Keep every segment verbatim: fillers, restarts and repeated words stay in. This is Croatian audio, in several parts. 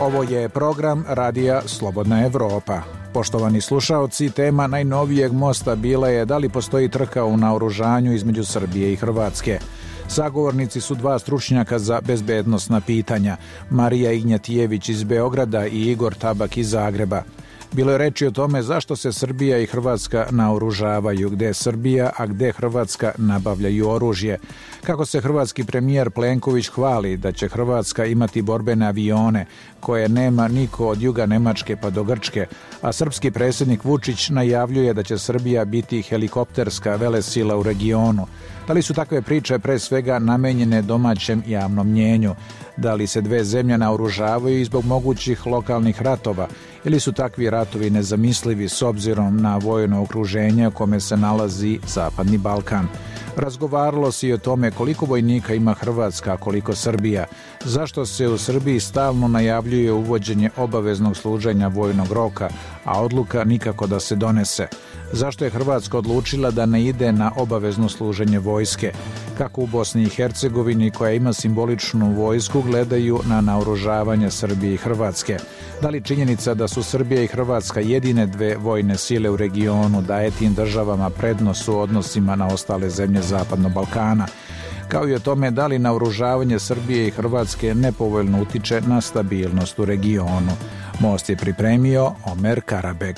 Ovo je program Radija Slobodna Evropa. Poštovani slušaoci, tema najnovijeg mosta bila je da li postoji trka u naoružanju između Srbije i Hrvatske. Sagovornici su dva stručnjaka za bezbednosna pitanja, Marija Ignjatijević iz Beograda i Igor Tabak iz Zagreba. Bilo je reči o tome zašto se Srbija i Hrvatska naoružavaju, gde Srbija, a gde Hrvatska nabavljaju oružje. Kako se hrvatski premijer Plenković hvali da će Hrvatska imati borbene avione koje nema niko od juga Nemačke pa do Grčke, a srpski predsjednik Vučić najavljuje da će Srbija biti helikopterska velesila u regionu. Da li su takve priče pre svega namenjene domaćem javnom mnjenju? Da li se dve zemlje naoružavaju i zbog mogućih lokalnih ratova ili su takvi ratovi nezamislivi s obzirom na vojno okruženje u kome se nalazi Zapadni Balkan? Razgovaralo se i o tome koliko vojnika ima Hrvatska, a koliko Srbija. Zašto se u Srbiji stalno najavljuje uvođenje obaveznog služenja vojnog roka, a odluka nikako da se donese? Zašto je Hrvatska odlučila da ne ide na obavezno služenje vojske? Kako u Bosni i Hercegovini, koja ima simboličnu vojsku, gledaju na naoružavanje Srbije i Hrvatske? Da li činjenica da su Srbija i Hrvatska jedine dve vojne sile u regionu daje tim državama prednost u odnosima na ostale zemlje Zapadnog Balkana? Kao i o tome da li naoružavanje Srbije i Hrvatske nepovoljno utiče na stabilnost u regionu. Most je pripremio Omer Karabeg.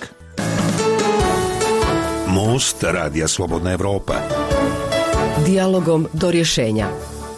Most Radija Slobodna Evropa. Dijalogom do rješenja.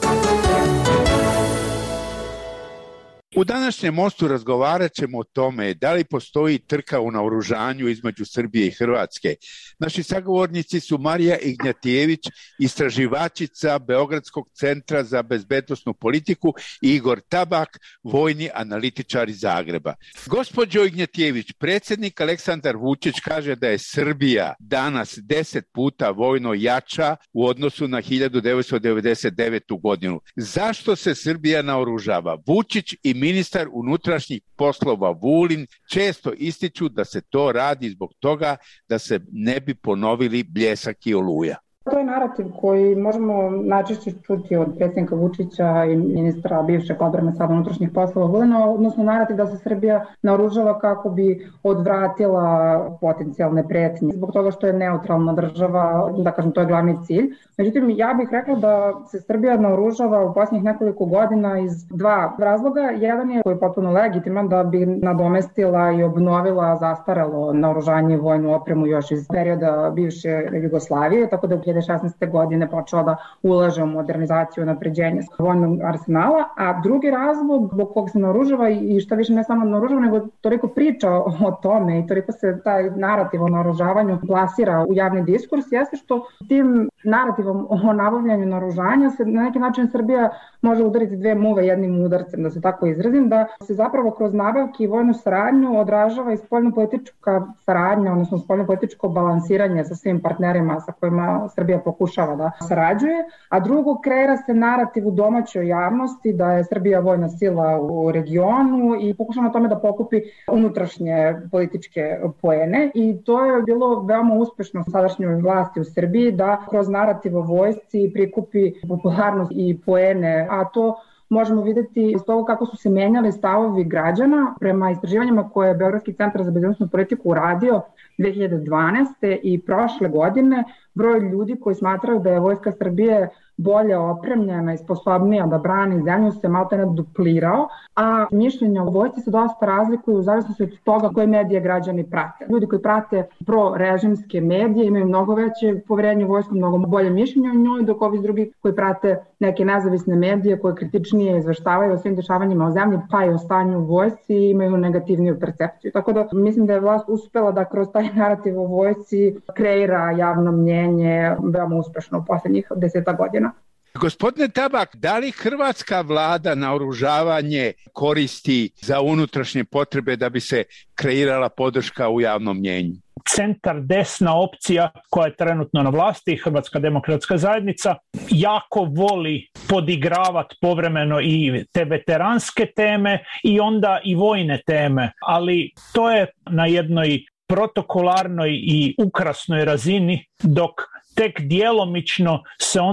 U današnjem mostu razgovarat ćemo o tome da li postoji trka u naoružanju između Srbije i Hrvatske. Naši sagovornici su Marija Ignjatijević, istraživačica Beogradskog centra za bezbednosnu politiku, i Igor Tabak, vojni analitičar iz Zagreba. Gospođo Ignjatijević, predsjednik Aleksandar Vučić kaže da je Srbija danas deset puta vojno jača u odnosu na hiljadu devetsto devedeset devetu. godinu. Zašto se Srbija naoružava? Vučić i ministar unutrašnjih poslova Vulin često ističu da se to radi zbog toga da se ne bi ponovili Bljesak i Oluja. To je narativ koji možemo najčešće čuti od predsjednika Vučića i ministra bivšeg odbrane sada unutrašnjih poslova Vulina, odnosno narativ da se Srbija naoružava kako bi odvratila potencijalne pretnje. Zbog toga što je neutralna država, da kažem, to je glavni cilj. Međutim, ja bih rekla da se Srbija naoružava u posljednjih nekoliko godina iz dva razloga. Jedan je koji je potpuno legitiman, da bi nadomestila i obnovila zastarelo naoružanje i vojnu opremu još iz perioda bivše Jugoslavije, tako da u hiljadu devetsto šesnaeste. godine počela da ulaže u modernizaciju i unapređenje vojnog arsenala, a drugi razlog zbog kog se naoružava i šta više ne samo naoružava, nego toliko priča o tome i toliko se taj narativ o naoružavanju plasira u javni diskurs, jeste što tim narativom o nabavljanju naoružanja se na neki način Srbija može udariti dve muve jednim udarcem, da se tako izrazim, da se zapravo kroz nabavke i vojnu saradnju odražava i spoljnopolitička saradnja, odnosno spoljnopolitičko balansiranje sa svim partnerima sa kojima Srbija pokušava da sarađuje, a drugo, kreira se narativ u domaćoj javnosti da je Srbija vojna sila u regionu i pokušava na tome da pokupi unutrašnje političke poene, i to je bilo veoma uspešno sadašnjoj vlasti u Srbiji da kroz narativ o vojsci prikupi popularnost i poene, a to možemo vidjeti iz toga kako su se menjali stavovi građana prema istraživanjima koje je Beogradski centar za bezbednosnu politiku uradio dve hiljade dvanaeste. i prošle godine. Broj ljudi koji smatraju da je Vojska Srbije bolje opremljena i sposobnija da brani zemlju se malo ne duplirao, a mišljenja o vojsci se dosta razlikuju u zavisnosti od toga koje medije građani prate. Ljudi koji prate prorežimske medije imaju mnogo veće poverenje u vojsku, mnogo bolje mišljenje o njoj, dok ovi drugi koji prate neke nezavisne medije koje kritičnije izveštavaju o svim dešavanjima o zemlji, pa i o stanju u vojsci, imaju negativniju percepciju. Tako da mislim da je vlast uspela da kroz taj narativ o vojsci kreira javno mnjenje veoma uspešno u posljednjih deseta godina. Gospodine Tabak, da li hrvatska vlada naoružavanje koristi za unutrašnje potrebe da bi se kreirala podrška u javnom mnjenju? Centar desna opcija koja je trenutno na vlasti, Hrvatska demokratska zajednica, jako voli podigravati povremeno i te veteranske teme i onda i vojne teme, ali to je na jednoj protokolarnoj i ukrasnoj razini, dok tek djelomično se onda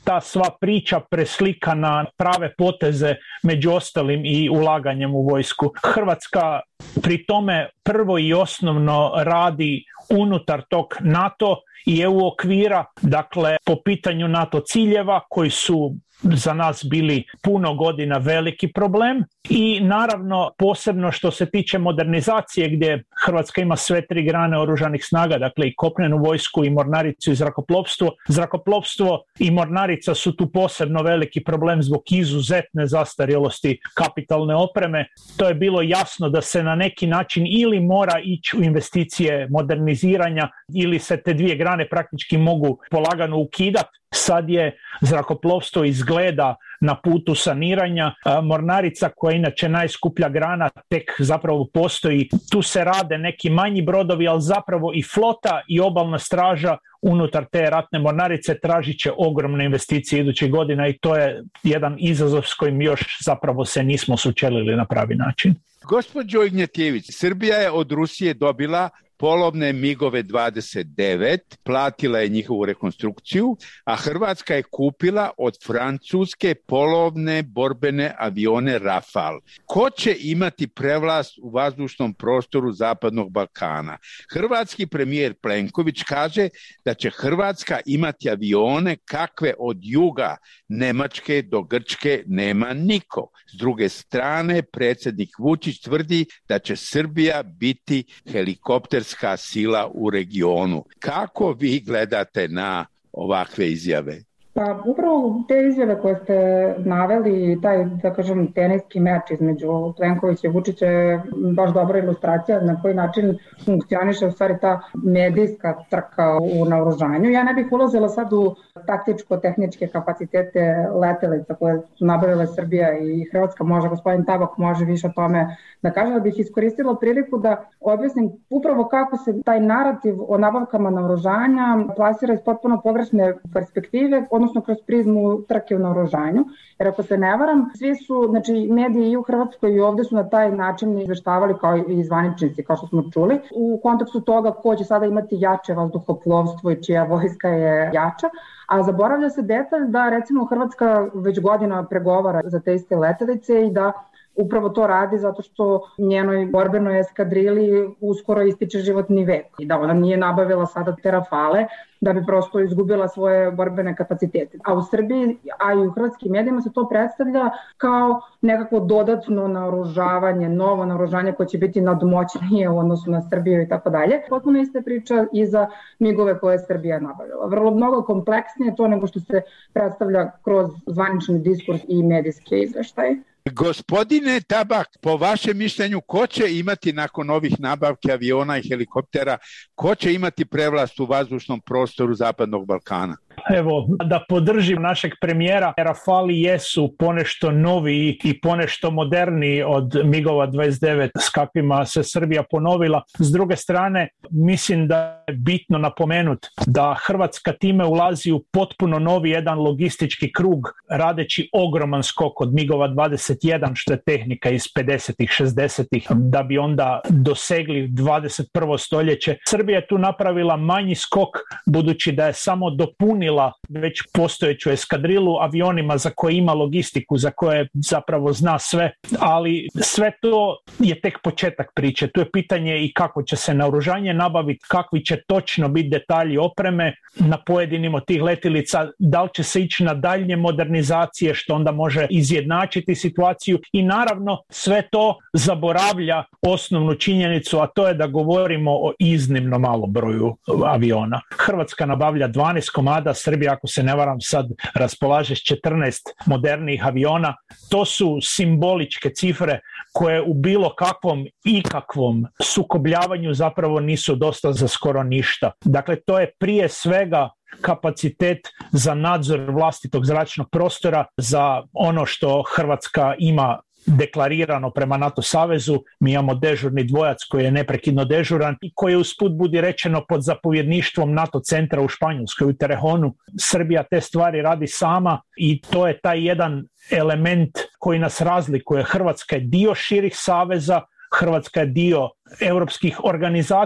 ta sva priča preslika na prave poteze, među ostalim i ulaganjem u vojsku. Hrvatska pri tome prvo i osnovno radi unutar tog NATO i E U okvira, dakle po pitanju NATO ciljeva koji su za nas bili puno godina veliki problem i naravno posebno što se tiče modernizacije gdje Hrvatska ima sve tri grane oružanih snaga, dakle i kopnenu vojsku i mornaricu i zrakoplovstvo. Zrakoplovstvo i mornarica su tu posebno veliki problem zbog izuzetne zastarjelosti kapitalne opreme. To je bilo jasno da se na neki način ili mora ići u investicije moderniziranja ili se te dvije grane praktički mogu polagano ukidati. Sad je zrakoplovstvo izgleda na putu saniranja. Mornarica koja je inače najskuplja grana tek zapravo postoji. Tu se rade neki manji brodovi, ali zapravo i flota i obalna straža unutar te ratne mornarice tražit će ogromne investicije idućih godina i to je jedan izazov s kojim još zapravo se nismo sučelili na pravi način. Gospođo Ignjatjević, Srbija je od Rusije dobila polovne migove dvadeset devet, platila je njihovu rekonstrukciju, a Hrvatska je kupila od Francuske polovne borbene avione Rafale. Ko će imati prevlast u vazdušnom prostoru Zapadnog Balkana? Hrvatski premijer Plenković kaže da će Hrvatska imati avione kakve od juga Nemačke do Grčke nema niko. S druge strane, predsjednik Vučić tvrdi da će Srbija biti helikopter sila u regionu. Kako vi gledate na ovakve izjave? Pa upravo te izjave koje ste naveli, taj, da kažem, teniski meč između Plenkovića i Vučića je baš dobra ilustracija na koji način funkcioniše u stvari ta medijska trka u naoružanju. Ja ne bih ulazila sad u taktičko-tehničke kapacitete letelica koje su nabavile Srbija i Hrvatska, može gospodin Tabak može više o tome da kaže, da bih iskoristila priliku da objasnim upravo kako se taj narativ o nabavkama naoružanja plasira iz potpuno pogrešne perspektive, odnosno kroz prizmu trke u naoružanju. Jer ako se ne varam, svi su, znači mediji i u Hrvatskoj i ovdje su na taj način izveštavali kao i zvaničnici, kao što smo čuli, u kontekstu toga ko će sada imati jače vazduhoplovstvo i čija vojska je jača. A zaboravlja se detalj da recimo Hrvatska već godina pregovara za te iste letelice i da upravo to radi zato što njenoj borbenoj eskadrili uskoro ističe životni vek i da ona nije nabavila sada te Rafale da bi prosto izgubila svoje borbene kapacitete. A u Srbiji, a i u hrvatskim medijima se to predstavlja kao nekako dodatno naoružavanje, novo naoružanje koje će biti nadmoćnije u odnosu na Srbiju i tako dalje. Potpuno ista priča i za migove koje je Srbija nabavila. Vrlo mnogo kompleksnije to nego što se predstavlja kroz zvanični diskurs i medijske izveštaje. Gospodine Tabak, po vašem mišljenju, ko će imati nakon ovih nabavke aviona i helikoptera, ko će imati prevlast u vazdušnom prostoru Zapadnog Balkana? Evo, da podržim našeg premijera, Rafali jesu ponešto noviji i ponešto moderniji od migova dvadeset devet s kakvima se Srbija ponovila. S druge strane, mislim da je bitno napomenuti da Hrvatska time ulazi u potpuno novi jedan logistički krug, radeći ogroman skok od migova dvadeset jedan, što je tehnika iz pedesetih, šezdesetih, da bi onda dosegli dvadeset prvo stoljeće. Srbija je tu napravila manji skok, budući da je samo dopunila već postojeću eskadrilu avionima za koje ima logistiku, za koje zapravo zna sve, ali sve to je tek početak priče. Tu je pitanje i kako će se naoružanje nabaviti, kakvi će točno biti detalji opreme na pojedinim od tih letilica, da li će se ići na daljnje modernizacije što onda može izjednačiti situaciju i naravno sve to zaboravlja osnovnu činjenicu, a to je da govorimo o iznimno malom broju aviona. Hrvatska nabavlja dvanaest komada, Srbija, ako se ne varam, sad raspolaže s četrnaest modernih aviona. To su simboličke cifre koje u bilo kakvom ikakvom sukobljavanju zapravo nisu dosta za skoro ništa. Dakle, to je prije svega kapacitet za nadzor vlastitog zračnog prostora, za ono što Hrvatska ima deklarirano prema NATO savezu. Mi imamo dežurni dvojac koji je neprekidno dežuran i koji je usput budi rečeno pod zapovjedništvom NATO centra u Španjolskoj, u Terehonu. Srbija te stvari radi sama i to je taj jedan element koji nas razlikuje. Hrvatska je dio širih saveza, Hrvatska je dio europskih organizacija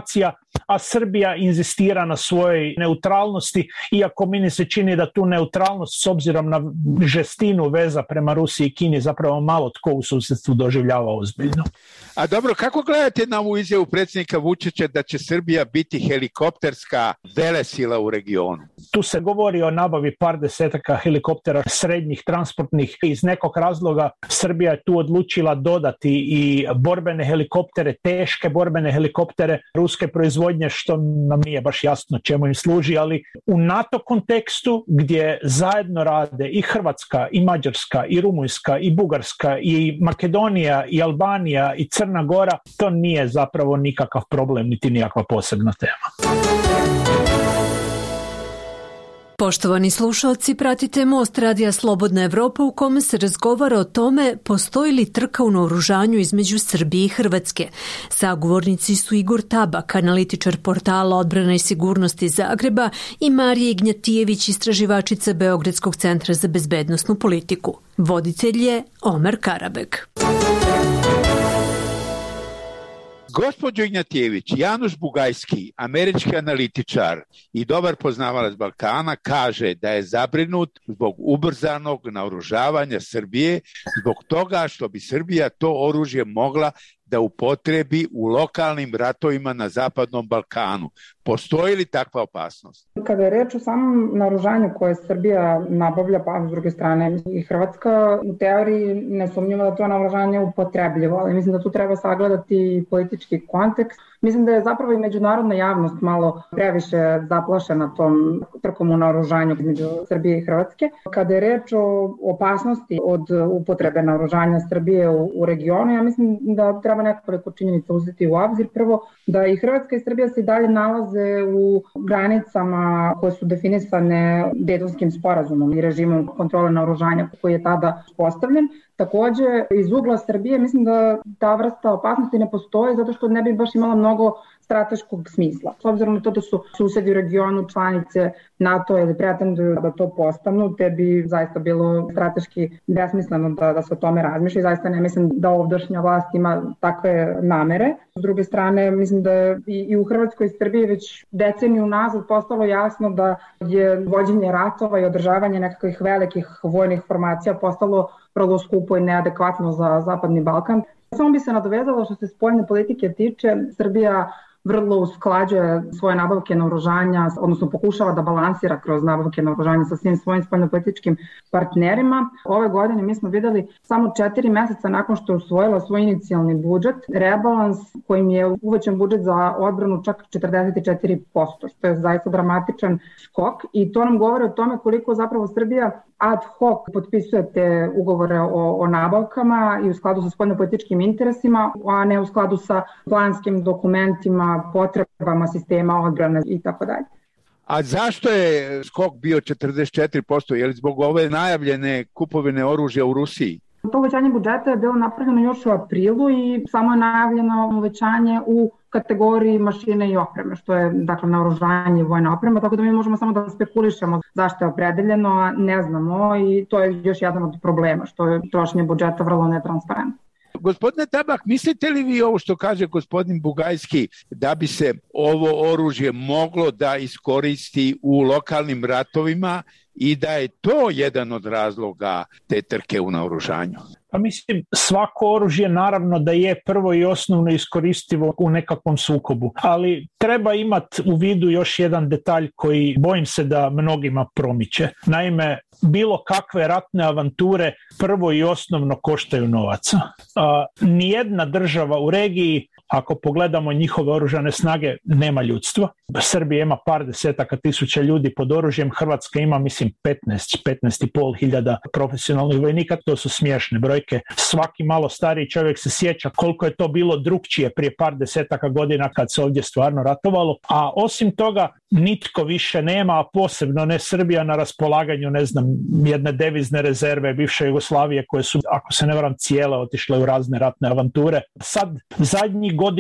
a Srbija inzistira na svojoj neutralnosti, iako meni se čini da tu neutralnost s obzirom na žestinu veza prema Rusiji i Kini zapravo malo tko u susjedstvu doživljava ozbiljno. A dobro, kako gledate na ovu izjavu predsjednika Vučića da će Srbija biti helikopterska velesila u regionu? Tu se govori o nabavi par desetaka helikoptera srednjih, transportnih. Iz nekog razloga Srbija je tu odlučila dodati i borbene helikoptere, teške borbene helikoptere ruske proizvodnje, što nam nije baš jasno čemu im služi, ali u NATO kontekstu gdje zajedno rade i Hrvatska, i Mađarska, i Rumunjska, i Bugarska, i Makedonija, i Albanija, i Crna Gora, to nije zapravo nikakav problem, niti nikakva posebna tema. Poštovani slušalci, pratite Most Radija Slobodna Evropa u kome se razgovara o tome postoji li trka u naoružanju između Srbije i Hrvatske. Sagovornici su Igor Tabak, analitičar portala Odbrana i sigurnost iz Zagreba, i Marija Ignjatijević, istraživačica Beogradskog centra za bezbednosnu politiku. Voditelj je Omer Karabek. Gospođo Ignjatijević, Januš Bugajski, američki analitičar i dobar poznavalac Balkana, kaže da je zabrinut zbog ubrzanog naoružavanja Srbije, zbog toga što bi Srbija to oružje mogla da upotrebi u lokalnim ratovima na Zapadnom Balkanu. Postoji li takva opasnost? Kada je reč o samom naoružanju koje Srbija nabavlja, pa s druge strane i Hrvatska, u teoriji ne sumnjamo da to naoružanje upotrebljivo, ali mislim da tu treba sagledati politički kontekst. Mislim da je zapravo i međunarodna javnost malo previše zaplašena tom trkom u naoružanju između Srbije i Hrvatske. Kada je reč o opasnosti od upotrebe naoružanja Srbije u, u regionu, ja mislim da treba nekoliko činjenica uzeti u obzir. Prvo, da i Hrvatska i Srbija se i dalje nalaze u granicama koje su definisane Dejtonskim sporazumom i režimom kontrole naoružanja koji je tada postavljen. Takođe, iz ugla Srbije mislim da ta vrsta opasnosti ne postoji zato što ne bi baš imala mnogo strateškog smisla. S obzirom na to da su susedi u regionu članice NATO ili pretenduju da to postanu, te bi zaista bilo strateški besmisleno da, da se o tome razmišlja i zaista ne mislim da ovdašnja vlast ima takve namere. S druge strane, mislim da je i, i u Hrvatskoj i Srbiji već deceniju nazad postalo jasno da je vođenje ratova i održavanje nekakvih velikih vojnih formacija postalo vrlo skupo i neadekvatno za Zapadni Balkan. Samo bi se nadovezalo što se spoljne politike tiče, Srbija vrlo usklađuje svoje nabavke naoružanja, odnosno pokušava da balansira kroz nabavke naoružanja sa svim svojim spoljnopolitičkim partnerima. Ove godine mi smo videli samo četiri meseca nakon što je usvojila svoj inicijalni budžet, rebalans kojim je uvećan budžet za odbranu čak četrdeset četiri posto, što je zaista dramatičan skok i to nam govori o tome koliko zapravo Srbija ad hoc potpisuje te ugovore o, o nabavkama i u skladu sa spoljnopolitičkim interesima, a ne u skladu sa planskim dokumentima, potrebama sistema odbrane i tako dalje. A zašto je skok bio četrdeset četiri posto? Je li zbog ove najavljene kupovine oružja u Rusiji? To uvećanje budžeta je bilo napravljeno još u aprilu i samo je najavljeno uvećanje u kategoriji mašine i opreme, što je dakle naoružanje i vojna oprema, tako da mi možemo samo da spekulišemo zašto je opredeljeno, a ne znamo i to je još jedan od problema, što je trošenje budžeta vrlo netransparentno. Gospodine Tabak, mislite li vi ovo što kaže gospodin Bugajski da bi se ovo oružje moglo da iskoristi u lokalnim ratovima i da je to jedan od razloga te trke u naoružanju? Pa mislim, svako oružje naravno da je prvo i osnovno iskoristivo u nekakvom sukobu, ali treba imati u vidu još jedan detalj koji bojim se da mnogima promiče. Naime, bilo kakve ratne avanture prvo i osnovno koštaju novaca. A, nijedna država u regiji, ako pogledamo njihove oružane snage, nema ljudstva. Srbija ima par desetaka tisuća ljudi pod oružjem, Hrvatska ima, mislim, petnaest, petnaest i pol hiljada profesionalnih vojnika, to su smiješne brojke. Svaki malo stariji čovjek se sjeća koliko je to bilo drukčije prije par desetaka godina kad se ovdje stvarno ratovalo, a osim toga nitko više nema, a posebno ne Srbija, na raspolaganju, ne znam, jedne devizne rezerve bivše Jugoslavije koje su, ako se ne varam, cijele otišle u razne ratne avanture. Sad, zadnjih godina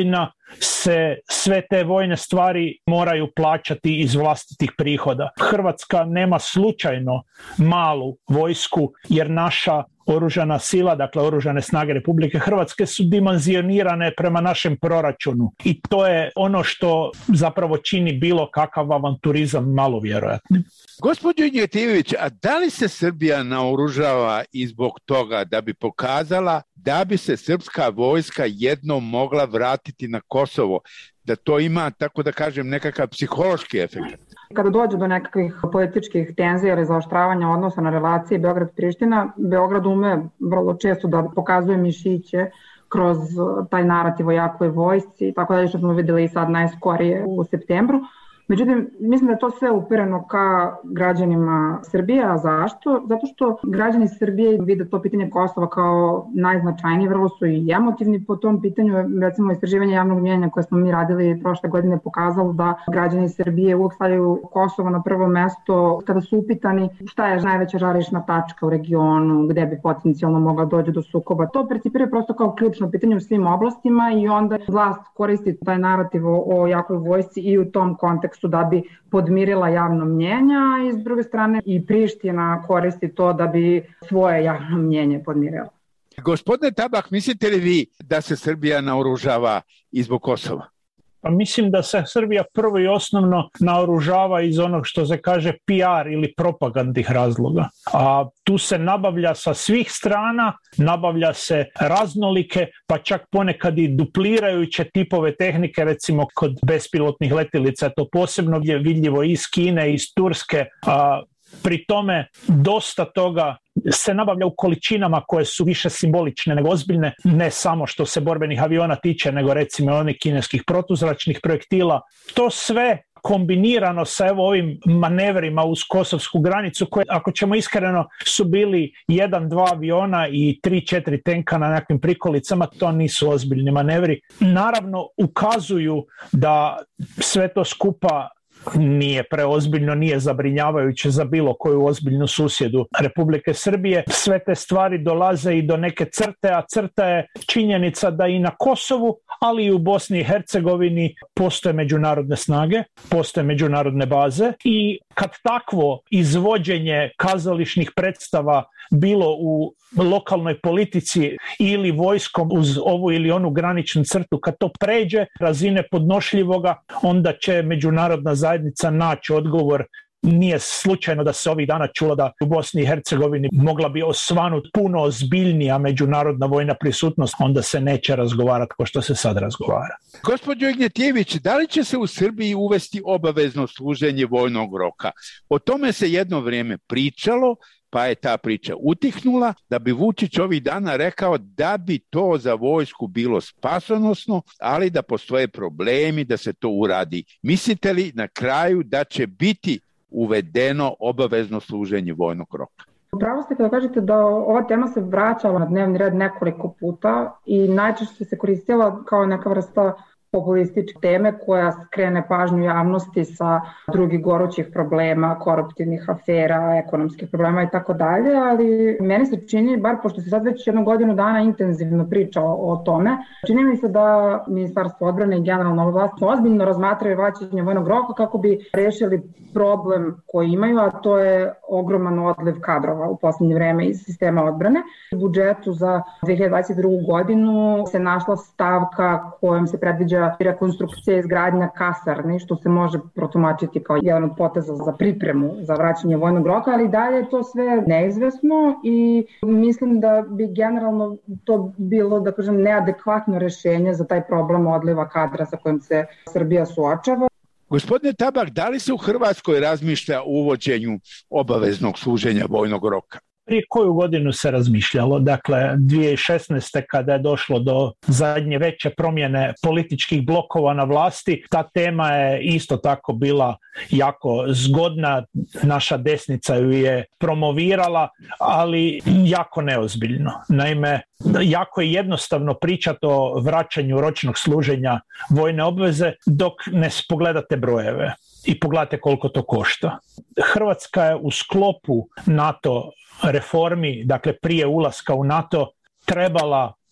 se sve te vojne stvari moraju plaćati iz vlastitih prihoda. Hrvatska nema slučajno malu vojsku, jer naša oružana sila, dakle oružane snage Republike Hrvatske su dimenzionirane prema našem proračunu i to je ono što zapravo čini bilo kakav avanturizam malo vjerojatnim. Gospođo Ignjetijević, a da li se Srbija naoružava i zbog toga da bi pokazala da bi se srpska vojska jednom mogla vratiti na Kosovo, da to ima, tako da kažem, nekakav psihološki efekt? Kada dođe do nekakvih političkih tenzija ili zaoštravanja odnosa na relacije Beograd-Priština, Beograd ume vrlo često da pokazuje mišiće kroz taj narativ o jakoj vojsci, tako da što smo videli i sad najskorije u septembru. Međutim, mislim da je to sve upereno ka građanima Srbije, a zašto? Zato što građani Srbije vide to pitanje Kosova kao najznačajnije, vrlo su i emotivni po tom pitanju. Recimo, istraživanje javnog mnjenja koje smo mi radili prošle godine pokazalo da građani Srbije uvijek stavljaju Kosovo na prvo mesto kada su upitani šta je najveća žarišna tačka u regionu, gde bi potencijalno mogla doći do sukoba. To percipira prosto kao ključno pitanje u svim oblastima i onda vlast koristi taj narativ o jakoj vojsci i u tom kontekstu da bi podmirila javno mnjenje, a i s druge strane i Priština koristi to da bi svoje javno mnjenje podmirila. Gospodine Tabak, mislite li vi da se Srbija naoružava i zbog Kosova? Pa mislim da se Srbija prvo i osnovno naoružava iz onog što se kaže P R ili propagandnih razloga. A tu se nabavlja sa svih strana, nabavlja se raznolike, pa čak ponekad i duplirajuće tipove tehnike, recimo kod bespilotnih letilica, to posebno je vidljivo iz Kine, iz Turske, a pri tome dosta toga se nabavlja u količinama koje su više simbolične nego ozbiljne, ne samo što se borbenih aviona tiče, nego recimo onih kineskih protuzračnih projektila. To sve kombinirano sa evo ovim manevrima uz kosovsku granicu, koje, ako ćemo iskreno, su bili jedan, dva aviona i tri, četiri tenka na nekakvim prikolicama, to nisu ozbiljni manevri. Naravno, ukazuju da sve to skupa nije preozbiljno, nije zabrinjavajuće za bilo koju ozbiljnu susjedu Republike Srbije. Sve te stvari dolaze i do neke crte, a crta je činjenica da i na Kosovu, ali i u Bosni i Hercegovini postoje međunarodne snage, postoje međunarodne baze i kad takvo izvođenje kazališnih predstava bilo u lokalnoj politici ili vojskom uz ovu ili onu graničnu crtu, kad to pređe razine podnošljivoga, onda će međunarodna zajednica naći odgovor. Nije slučajno da se ovih dana čulo da u Bosni i Hercegovini mogla bi osvanut puno ozbiljnija međunarodna vojna prisutnost, onda se neće razgovarati kao što se sad razgovara. Gospođo Ignjetijević, da li će se u Srbiji uvesti obavezno služenje vojnog roka? O tome se jedno vrijeme pričalo, pa je ta priča utihnula, da bi Vučić ovih dana rekao da bi to za vojsku bilo spasonosno, ali da postoje problemi da se to uradi. Mislite li na kraju da će biti uvedeno obavezno služenje vojnog roka? Upravo ste kada kažete da ova tema se vraćala na dnevni red nekoliko puta i najčešće se koristila kao neka vrsta populističke teme koja skrene pažnju javnosti sa drugih gorućih problema, koruptivnih afera, ekonomskih problema i tako dalje, ali meni se čini, bar pošto se sad već jednu godinu dana intenzivno priča o, o tome, čini mi se da Ministarstvo odbrane i generalno vlast ozbiljno razmatraju vraćanje vojnog roka kako bi rešili problem koji imaju, a to je ogroman odliv kadrova u posljednje vreme iz sistema odbrane. U budžetu za dve hiljade dvadeset drugu godinu se našla stavka kojom se predviđa rekonstrukcija i izgradnja kasarni, što se može protumačiti kao jedan od poteza za pripremu za vraćanje vojnog roka, ali dalje je to sve neizvesno i mislim da bi generalno to bilo, da kažem, neadekvatno rešenje za taj problem odliva kadra sa kojim se Srbija suočava. Gospodine Tabak, da li se u Hrvatskoj razmišlja o uvođenju obaveznog služenja vojnog roka? Prije koju godinu se razmišljalo, dakle dvije tisuće šesnaeste. kada je došlo do zadnje veće promjene političkih blokova na vlasti, ta tema je isto tako bila jako zgodna, naša desnica ju je promovirala, ali jako neozbiljno. Naime, jako je jednostavno pričati o vraćanju ročnog služenja vojne obveze dok ne pogledate brojeve i pogledate koliko to košta. Hrvatska je u sklopu NATO reformi, dakle prije ulaska u NATO, trebala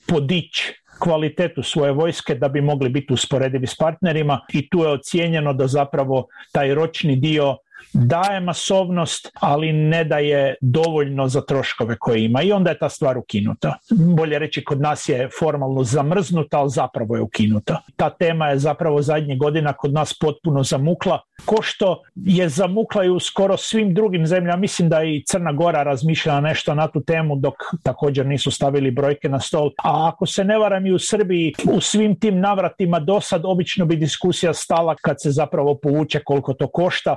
podići kvalitetu svoje vojske da bi mogli biti usporedivi s partnerima i tu je ocijenjeno da zapravo taj ročni dio daje masovnost, ali ne daje dovoljno za troškove koje ima i onda je ta stvar ukinuta. Bolje reći, kod nas je formalno zamrznuta, ali zapravo je ukinuta. Ta tema je zapravo zadnjih godina kod nas potpuno zamukla, ko što je zamukla i u skoro svim drugim zemljama. Mislim da i Crna Gora razmišljala nešto na tu temu, dok također nisu stavili brojke na stol. A ako se ne varam, i u Srbiji u svim tim navratima do sad obično bi diskusija stala kad se zapravo povuče koliko to košta.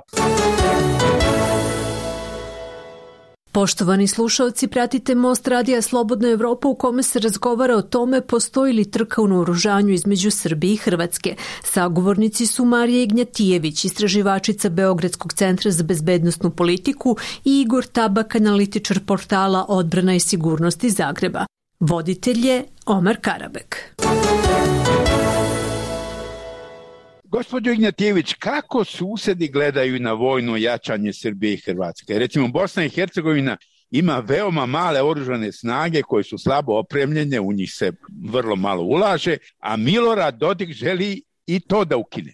Poštovani slušalci, pratite Most radija Slobodna Evropa u kome se razgovara o tome postoji li trka u naoružanju između Srbije i Hrvatske. Sagovornici su Marija Ignjatijević, istraživačica Beogradskog centra za bezbednosnu politiku, i Igor Tabak, analitičar portala Odbrana i sigurnost iz Zagreba. Voditelj je Omar Karabek. Gospođo Ignjatijević, kako susedi gledaju na vojno jačanje Srbije i Hrvatske? Recimo, Bosna i Hercegovina ima veoma male oružane snage koje su slabo opremljene, u njih se vrlo malo ulaže, a Milorad Dodik želi i to da ukine.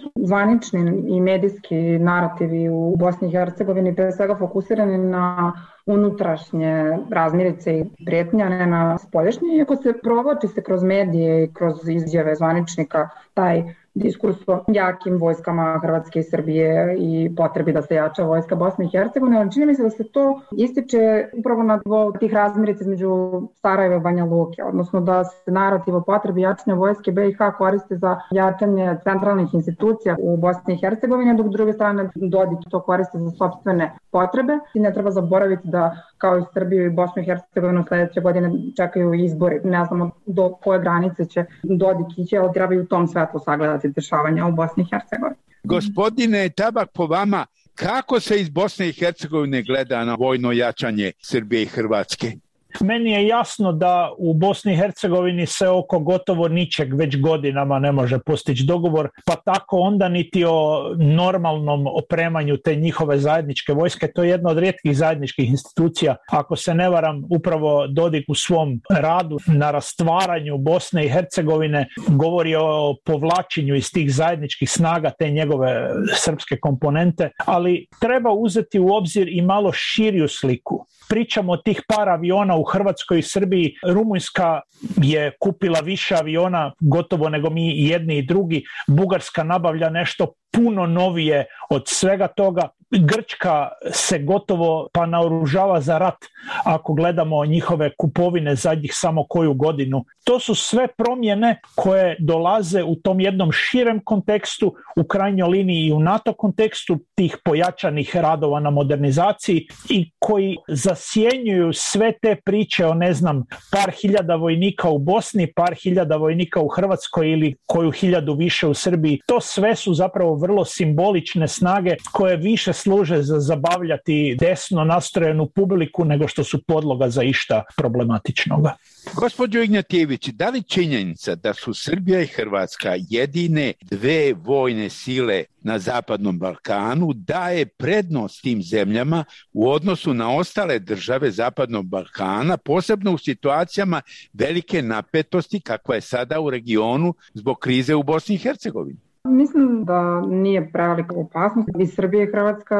Zvanični i medijski narativi u Bosni i Hercegovini pre svega fokusirani na unutrašnje razmirice i prijetnje, a ne na spoljašnje. Iako se provlači se kroz medije i kroz izjave zvaničnika taj diskurs o jakim vojskama Hrvatske i Srbije i potrebi da se jača vojska Bosne i Hercegovine, ali čini mi se da se to ističe upravo na nivou tih razmirica između Sarajeva i Banja Luke, odnosno da se narativ o potrebi jačanja vojske B i H koriste za jačanje centralnih institucija u Bosni i Hercegovini, dok s druge strane Dodik to koriste za sopstvene potrebe. I ne treba zaboraviti da kao i Srbiju i Bosnu i Hercegovinu sledeće godine čekaju izbori. Ne znamo do koje granice će Dodik ići, ali treba i u tom svetlu sagledati dešavanja u Bosni i Hercegovini. Gospodine Tabak, po vama, kako se iz Bosne i Hercegovine gleda na vojno jačanje Srbije i Hrvatske? Meni je jasno da u Bosni i Hercegovini se oko gotovo ničeg već godinama ne može postići dogovor, pa tako onda niti o normalnom opremanju te njihove zajedničke vojske. To je jedna od rijetkih zajedničkih institucija. Ako se ne varam, upravo Dodik u svom radu na rastvaranju Bosne i Hercegovine govori o povlačenju iz tih zajedničkih snaga te njegove srpske komponente, ali treba uzeti u obzir i malo širiju sliku. Pričamo o tih par aviona u Hrvatskoj i Srbiji. Rumunjska je kupila više aviona gotovo nego mi jedni i drugi. Bugarska nabavlja nešto puno novije od svega toga. Grčka se gotovo pa naoružava za rat ako gledamo njihove kupovine zadnjih samo koju godinu. To su sve promjene koje dolaze u tom jednom širem kontekstu, u krajnjoj liniji i u NATO kontekstu tih pojačanih radova na modernizaciji i koji zasjenjuju sve te priče o, ne znam, par hiljada vojnika u Bosni, par hiljada vojnika u Hrvatskoj ili koju hiljadu više u Srbiji. To sve su zapravo vrlo simbolične snage koje više služe za zabavljati desno nastrojenu publiku nego što su podloga za išta problematičnoga. Gospođo Ignjatijević, da li činjenica da su Srbija i Hrvatska jedine dve vojne sile na Zapadnom Balkanu daje prednost tim zemljama u odnosu na ostale države Zapadnog Balkana, posebno u situacijama velike napetosti kakva je sada u regionu zbog krize u Bosni i Hercegovini? Mislim da nije prevelika opasnost. I Srbija i Hrvatska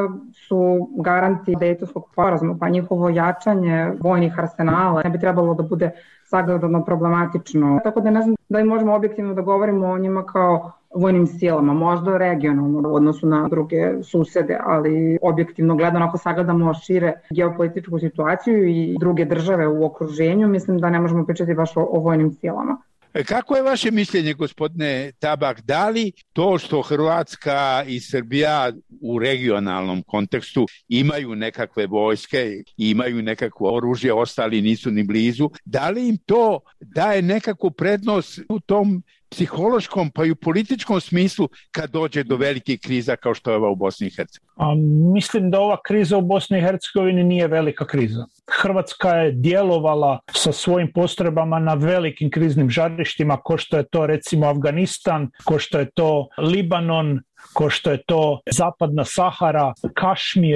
su garanti Dejtonskog sporazuma, pa njihovo jačanje vojnih arsenala ne bi trebalo da bude sagledano problematično. Tako da ne znam da li možemo objektivno da govorimo o njima kao vojnim silama, možda regionalno u odnosu na druge susede, ali objektivno gledano ako sagledamo šire geopolitičku situaciju i druge države u okruženju, mislim da ne možemo pričati baš o, o vojnim silama. Kako je vaše mišljenje, gospodine Tabak, da li to što Hrvatska i Srbija u regionalnom kontekstu imaju nekakve vojske, imaju nekakvo oružje, ostali nisu ni blizu, da li im to daje nekakvu prednost u tom psihološkom pa i u političkom smislu kad dođe do velikih kriza kao što je ova u Bosni i Hercegovini? A, mislim da ova kriza u Bosni i Hercegovini nije velika kriza. Hrvatska je djelovala sa svojim postrojbama na velikim kriznim žarištima, ko što je to recimo Afganistan, ko što je to Libanon, ko što je to Zapadna Sahara, Kašmir.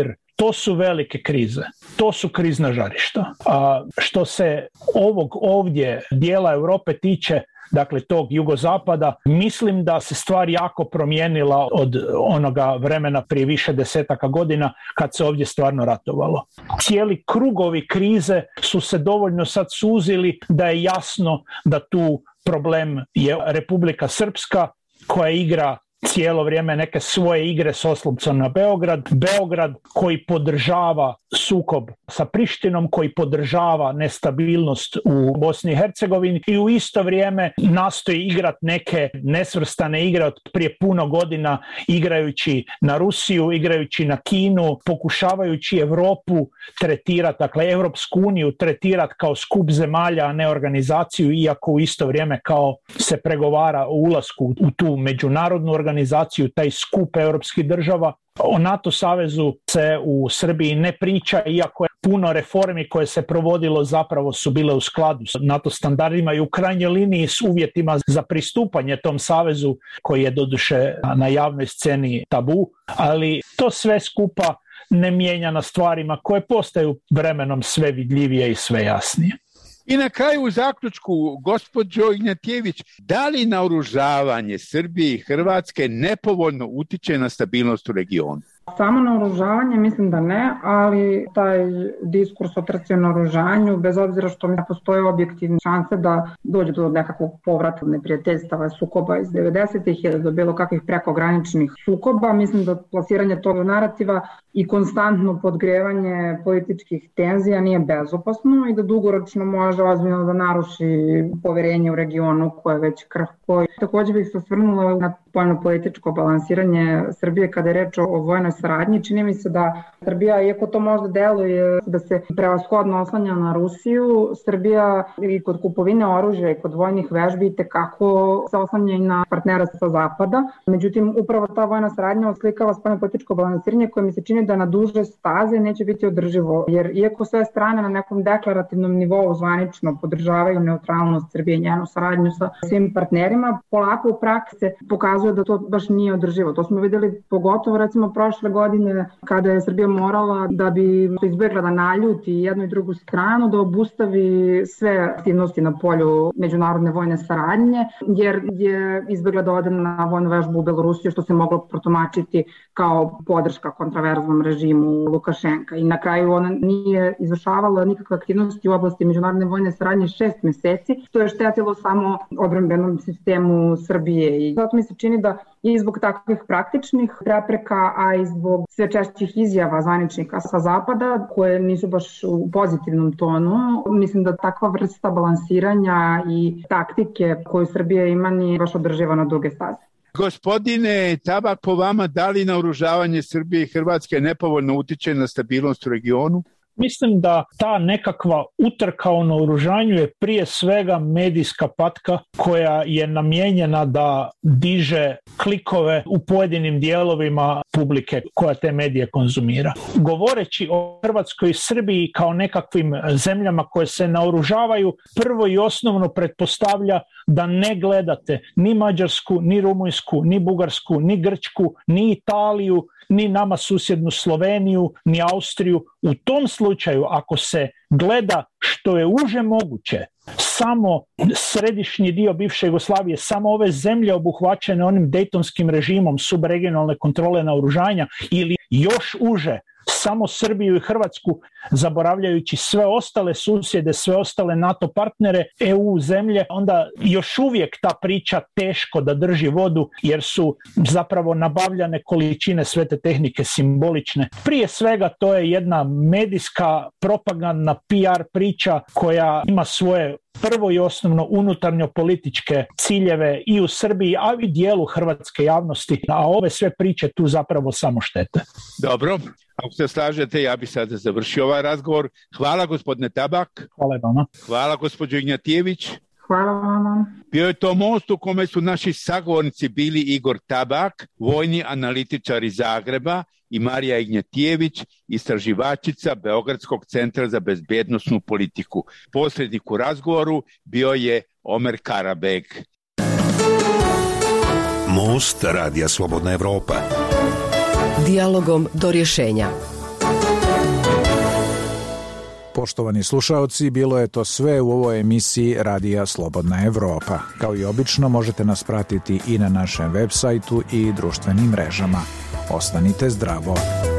To su velike krize. To su krizna žarišta. A što se ovog ovdje dijela Europe tiče, dakle tog jugozapada, mislim da se stvar jako promijenila od onoga vremena prije više desetaka godina kad se ovdje stvarno ratovalo. Cijeli krugovi krize su se dovoljno sad suzili da je jasno da tu problem je Republika Srpska koja igra cijelo vrijeme neke svoje igre s oslupcom na Beograd. Beograd koji podržava sukob sa Prištinom, koji podržava nestabilnost u Bosni i Hercegovini i u isto vrijeme nastoji igrati neke nesvrstane igre od prije puno godina, igrajući na Rusiju, igrajući na Kinu, pokušavajući Europu tretirati, dakle Europsku uniju tretirati kao skup zemalja, a ne organizaciju, iako u isto vrijeme kao se pregovara o ulasku u tu međunarodnu organizaciju, taj skup europskih država. O NATO savezu se u Srbiji ne priča, iako je puno reformi koje se provodilo zapravo su bile u skladu s NATO standardima i u krajnjoj liniji s uvjetima za pristupanje tom savezu koji je doduše na javnoj sceni tabu, ali to sve skupa ne mijenja na stvarima koje postaju vremenom sve vidljivije i sve jasnije. I na kraju u zaključku, gospođo Ignjatjević, da li naoružavanje Srbije i Hrvatske nepovoljno utiče na stabilnost u regionu? Samo naoružavanje mislim da ne, ali taj diskurs o trci naoružanju, bez obzira što ne postoje objektivne šanse da dođe do nekakvog povrata neprijateljstava, sukoba iz devedesetih ili do bilo kakvih prekograničnih sukoba, mislim da plasiranje tog narativa i konstantno podgrevanje političkih tenzija nije bezopasno i da dugoročno može ozbiljno da naruši poverenje u regionu koje je već krhko. Također bih se osvrnula na spoljno-političko balansiranje Srbije kada je reč o vojnoj saradnji. Čini mi se da Srbija, iako to možda deluje da se prevashodno oslanja na Rusiju, Srbija i kod kupovine oružja i kod vojnih vežbi itekako se oslanja i na partnera sa zapada. Međutim, upravo ta vojna saradnja oslikava spoljno-političko balansiranje koje mi se čini da na duže staze neće biti održivo, jer iako sve strane na nekom deklarativnom nivou zvanično podržavaju neutralnost Srbije i njenu saradnju sa svim partnerima, polako u praksi se pokazuje da to baš nije održivo. To smo vidjeli pogotovo recimo prošle godine kada je Srbija morala da bi izbjegla da naljuti jednu i drugu stranu, da obustavi sve aktivnosti na polju međunarodne vojne saradnje, jer je izbjegla da ode na vojnu vežbu u Belorusiju, što se moglo protumačiti kao podrška kontraverznom režimu Lukašenka. I na kraju ona nije izvršavala nikakve aktivnosti u oblasti međunarodne vojne saradnje šest mjeseci, što je štetilo samo odbrambenom sistemu Srbije. I zato mi se čini da i zbog takvih praktičnih prepreka, a i zbog sve češćih izjava zvaničnika sa zapada, koje nisu baš u pozitivnom tonu, mislim da takva vrsta balansiranja i taktike koju Srbija ima nije baš održiva na duge staze. Gospodine Tabak, po vama, da li naoružavanje Srbije i Hrvatske nepovoljno utiče na stabilnost u regionu? Mislim da ta nekakva utrka o naoružanju je prije svega medijska patka koja je namijenjena da diže klikove u pojedinim dijelovima publike koja te medije konzumira. Govoreći o Hrvatskoj i Srbiji kao nekakvim zemljama koje se naoružavaju, prvo i osnovno pretpostavlja da ne gledate ni Mađarsku, ni Rumunjsku, ni Bugarsku, ni Grčku, ni Italiju, ni nama susjednu Sloveniju, ni Austriju. U tom slučaju, ako se gleda što je uže moguće, samo središnji dio bivše Jugoslavije, samo ove zemlje obuhvaćene onim dejtonskim režimom subregionalne kontrole naoružanja ili još uže, samo Srbiju i Hrvatsku, zaboravljajući sve ostale susjede, sve ostale NATO partnere, E U zemlje, onda još uvijek ta priča teško da drži vodu, jer su zapravo nabavljane količine sve te tehnike simbolične. Prije svega to je jedna medijska, propagandna P R priča koja ima svoje prvo i osnovno unutarnjo političke ciljeve i u Srbiji, a i dijelu hrvatske javnosti, a ove sve priče tu zapravo samo štete. Dobro, ako se slažete, ja bih sada završio ovaj razgovor. Hvala gospodine Tabak. Hvala vama. Hvala gospođo Ignjatjević. Hvala vama. Bio je to most u kome su naši sagovornici bili Igor Tabak, vojni analitičar iz Zagreba, i Marija Ignjatjević, istraživačica Beogradskog centra za bezbednosnu politiku. Posrednik u razgovoru bio je Omer Karabeg. Most Radija Slobodna Evropa. Dijalogom do rješenja. Poštovani slušaoci, bilo je to sve u ovoj emisiji Radija Slobodna Evropa. Kao i obično, možete nas pratiti i na našem web sajtu i društvenim mrežama. Ostanite zdravo!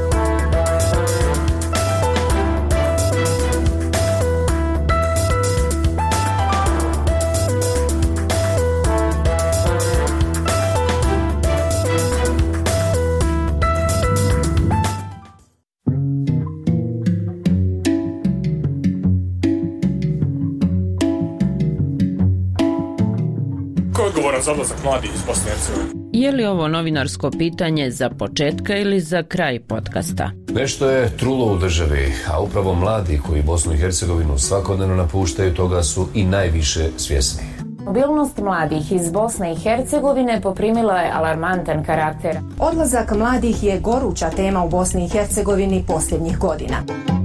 Za odlazak mladih iz Bosne i Hercegovine. Je li ovo novinarsko pitanje za početka ili za kraj podcasta? Nešto je trulo u državi, a upravo mladi koji Bosnu i Hercegovinu svakodnevno napuštaju toga su i najviše svjesni. Mobilnost mladih iz Bosne i Hercegovine poprimila je alarmantan karakter. Odlazak mladih je goruća tema u Bosni i Hercegovini posljednjih godina.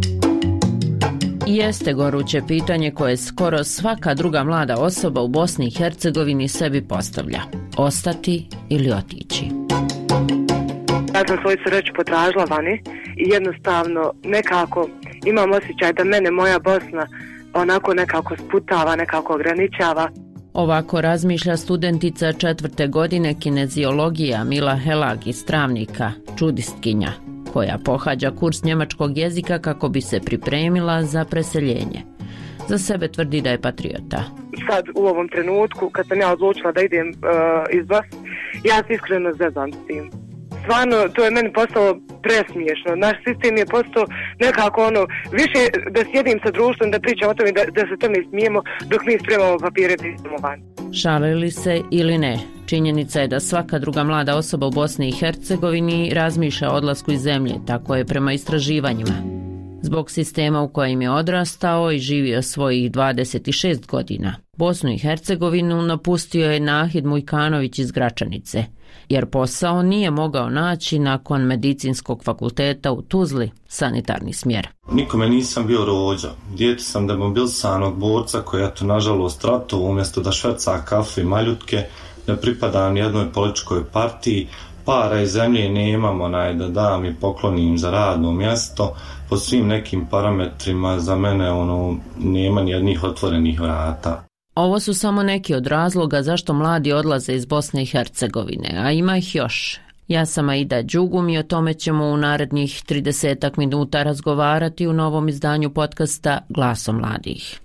Jeste goruće pitanje koje skoro svaka druga mlada osoba u Bosni i Hercegovini sebi postavlja. Ostati ili otići? Ja sam svoju sreću potražila vani i jednostavno nekako imam osjećaj da mene moja Bosna onako nekako sputava, nekako ograničava. Ovako razmišlja studentica četvrte godine kineziologija Mila Helag iz Travnika, čudistkinja, koja pohađa kurs njemačkog jezika kako bi se pripremila za preseljenje. Za sebe tvrdi da je patriota. Sad u ovom trenutku kad sam ja odlučila da idem uh, iz Bosne, ja se iskreno zezam s tim. Stvarno, to je meni postalo presmiješno. Naš sistem je postao nekako ono, više da sjedim sa društvom, da pričam o tome, da, da se tome smijemo dok mi spremamo papire da idemo van. Šalili se ili ne, činjenica je da svaka druga mlada osoba u Bosni i Hercegovini razmišlja o odlasku iz zemlje, tako je prema istraživanjima. Zbog sistema u kojem je odrastao i živio svojih dvadeset šest godina, Bosnu i Hercegovinu napustio je Nahid Mujkanović iz Gračanice, jer posao nije mogao naći nakon medicinskog fakulteta u Tuzli, sanitarni smjer. Nikome nisam bio rođa. Dijete sam demobilisanog borca koji je to nažalost ratu umjesto da šverca kafe i maljutke, ne pripada ni jednoj političkoj partiji, para i zemlje nemam onaj da dam i poklonim za radno mjesto. Po svim nekim parametrima za mene ono nema ni jednih otvorenih vrata. Ovo su samo neki od razloga zašto mladi odlaze iz Bosne i Hercegovine, a ima ih još. Ja sam Aida Đugum i o tome ćemo u narednih tridesetak minuta razgovarati u novom izdanju podcasta Glaso mladih.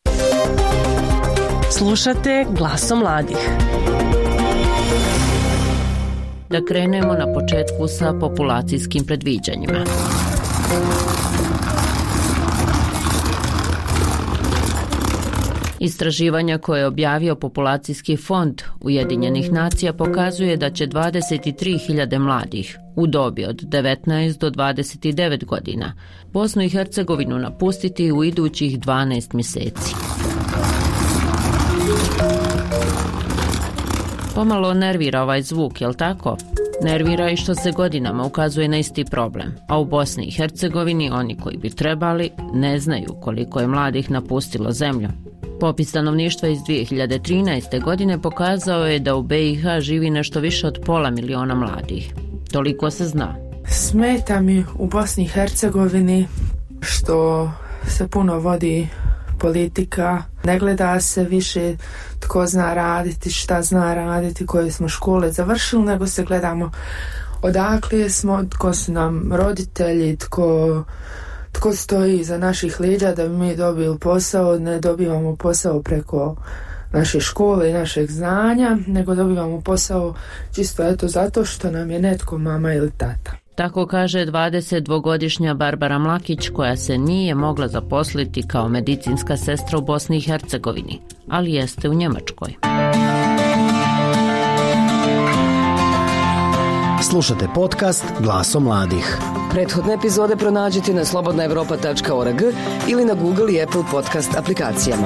Slušate Glaso mladih. Da krenemo na početku sa populacijskim predviđanjima. Istraživanja koje je objavio Populacijski fond Ujedinjenih nacija pokazuje da će dvadeset tri hiljade mladih u dobi od devetnaest do dvadeset devet godina Bosnu i Hercegovinu napustiti u idućih dvanaest mjeseci. Pomalo nervira ovaj zvuk, jel tako? Nervira i što se godinama ukazuje na isti problem, a u Bosni i Hercegovini oni koji bi trebali ne znaju koliko je mladih napustilo zemlju. Popis stanovništva iz dvije hiljade trinaeste. godine pokazao je da u B i H živi nešto više od pola miliona mladih. Toliko se zna. Smeta mi u Bosni i Hercegovini što se puno vodi politika, ne gleda se više tko zna raditi, šta zna raditi, koje smo škole završili, nego se gledamo odakle smo, tko su nam roditelji, tko, tko stoji iza naših leđa da bi mi dobili posao. Ne dobivamo posao preko naše škole i našeg znanja, nego dobivamo posao čisto eto zato što nam je netko mama ili tata. Tako kaže dvadesetdvogodišnja Barbara Mlakić, koja se nije mogla zaposliti kao medicinska sestra u Bosni i Hercegovini, ali jeste u Njemačkoj. Slušate podcast Glaso mladih. Prethodne epizode pronađite na slobodna evropa tačka org ili na Google i Apple podcast aplikacijama.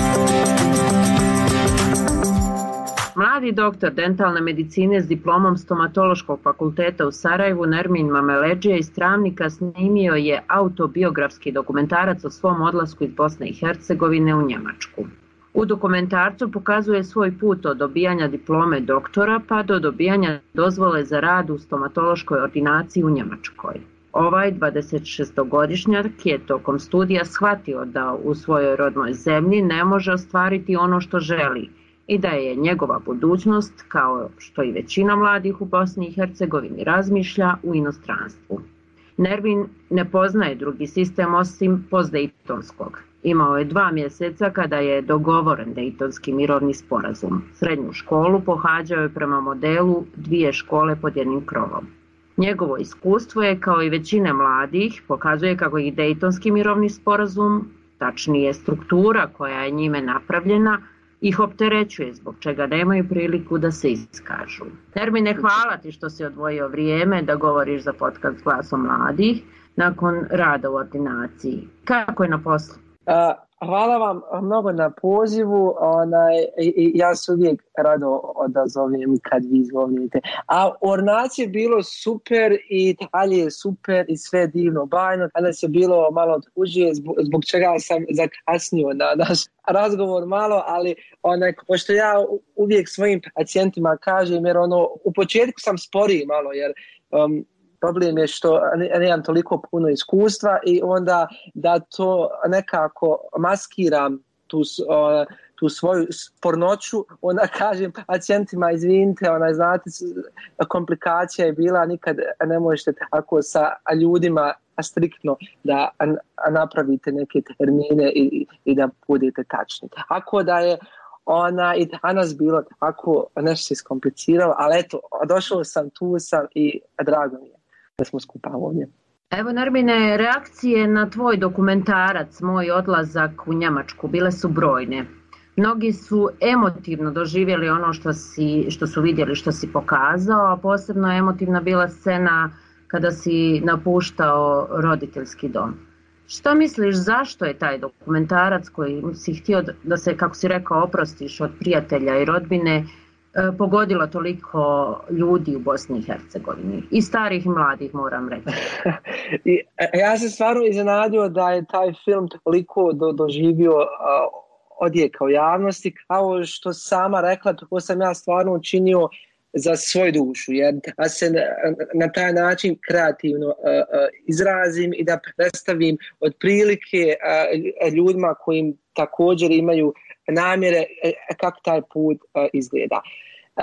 Mladi doktor dentalne medicine s diplomom stomatološkog fakulteta u Sarajevu Nermin Mameleđija iz Travnika snimio je autobiografski dokumentarac o svom odlasku iz Bosne i Hercegovine u Njemačku. U dokumentarcu pokazuje svoj put od dobijanja diplome doktora pa do dobijanja dozvole za rad u stomatološkoj ordinaciji u Njemačkoj. Ovaj dvadesetšestogodišnjak je tokom studija shvatio da u svojoj rodnoj zemlji ne može ostvariti ono što želi i da je njegova budućnost, kao što i većina mladih u Bosni i Hercegovini razmišlja, u inostranstvu. Nermin ne poznaje drugi sistem osim postdejtonskog. Imao je dva mjeseca kada je dogovoren Dejtonski mirovni sporazum. Srednju školu pohađao je prema modelu dvije škole pod jednim krovom. Njegovo iskustvo je, kao i većine mladih, pokazuje kako i Dejtonski mirovni sporazum, tačnije struktura koja je njime napravljena, ih opterećuje, zbog čega nemaju priliku da se iskažu. Nermine, hvala ti što si odvojio vrijeme da govoriš za podcast Glasom mladih nakon rada u ordinaciji. Kako je na poslu? Uh, hvala vam mnogo na pozivu. Onaj, i, ja se uvijek rado odazovem kad vi zovnite. A u ordinaciji je bilo super i dalje je super i sve divno bajno. Danas je bilo malo tužije, zbog, zbog čega sam zakasnio na naš razgovor malo, ali onaj, pošto ja uvijek svojim pacijentima kažem, jer ono, u početku sam sporiji malo, jer um, problem je što nemam toliko puno iskustva i onda da to nekako maskiram tu, tu svoju spornoću, onda kažem pacijentima, izvinite, ona, znate, komplikacija je bila, nikad ne možete tako sa ljudima striktno da napravite neke termine i, i da budete tačni. Ako da je ona i danas bilo tako, nešto se iskompliciralo, ali eto, došao sam, tu sam i drago mi je da smo skupa ovdje. Evo, Nermine, reakcije na tvoj dokumentarac Moj odlazak u Njemačku bile su brojne. Mnogi su emotivno doživjeli ono što, si, što su vidjeli, što si pokazao, a posebno emotivna bila scena kada si napuštao roditeljski dom. Što misliš, zašto je taj dokumentarac koji si htio da se, kako si rekao, oprostiš od prijatelja i rodbine, pogodila toliko ljudi u Bosni i Hercegovini? I starih i mladih, moram reći. I, ja sam stvarno iznenadio da je taj film toliko do, doživio uh, odjeka u javnosti, kao što sama rekla, to sam ja stvarno učinio za svoju dušu, jer da se na, na taj način kreativno uh, uh, izrazim i da predstavim otprilike uh, ljudima kojim također imaju namjere kako taj put uh, izgleda. Uh,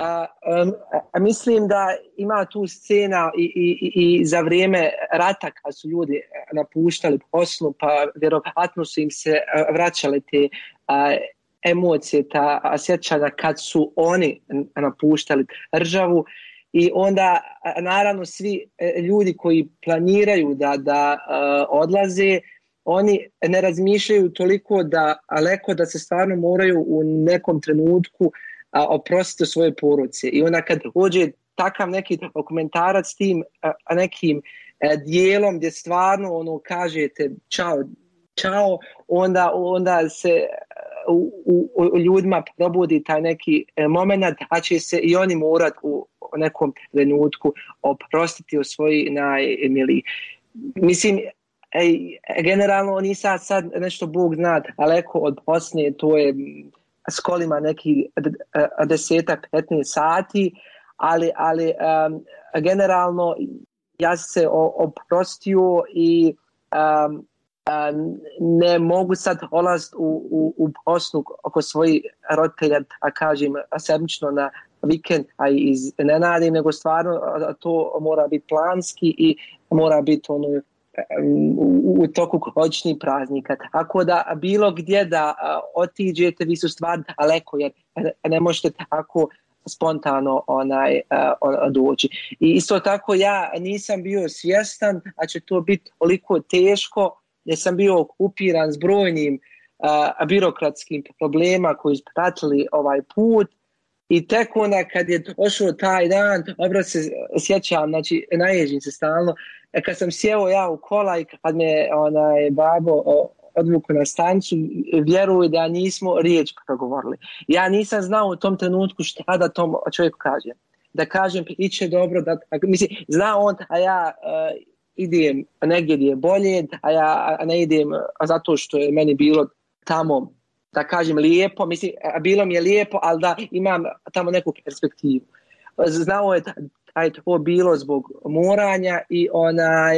um, mislim da ima tu scena i, i, i za vrijeme rata kad su ljudi napuštali Bosnu, pa vjerovatno su im se uh, vraćale te uh, emocije, ta sjećanja kad su oni napuštali državu i onda naravno svi ljudi koji planiraju da, da uh, odlaze, oni ne razmišljaju toliko da, aleko da se stvarno moraju u nekom trenutku a, oprostiti svoje poruce. I onda kad dođe takav neki dokumentarac s tim a, nekim a, dijelom gdje stvarno ono kažete čao, čao, onda, onda se u, u, u ljudima probudi taj neki moment, a će se i oni morati u nekom trenutku oprostiti od svojih najmilijih. Mislim, Ej, generalno nisam sad nešto Bog zna daleko od Bosne, to je s kolima neki desetak, petnaest sati, ali, ali um, generalno ja sam se oprostio i um, um, ne mogu sad olaziti u, u, u Bosnu oko svojih roditelja, a kažem sebično na vikend, a iznenadim, nego stvarno to mora biti planski i mora biti ono u, u toku godišnjih praznika. Tako da bilo gdje da otiđete, vi su stvarno daleko, jer ne možete tako spontano onaj uh, doći. I isto tako ja nisam bio svjestan, a će to biti toliko teško, jer sam bio okupiran s brojnim uh, birokratskim problema koji su pratili ovaj put. I tek onda kad je došao taj dan, dobro se sjećam, znači naježim se stalno, kad sam sjeo ja u kola i kad me onaj babo odvuku na stanicu, vjeruj da nismo riječ progovorili. Ja nisam znao u tom trenutku šta da tom čovjeku kažem. Da kažem, iće dobro, da, mislim, zna on, a ja uh, idem negdje gdje je bolje, a ja ne idem zato što je meni bilo tamo, da kažem, lijepo, mislim, bilo mi je lijepo, ali da imam tamo neku perspektivu. Znao je da je to bilo zbog moranja i onaj,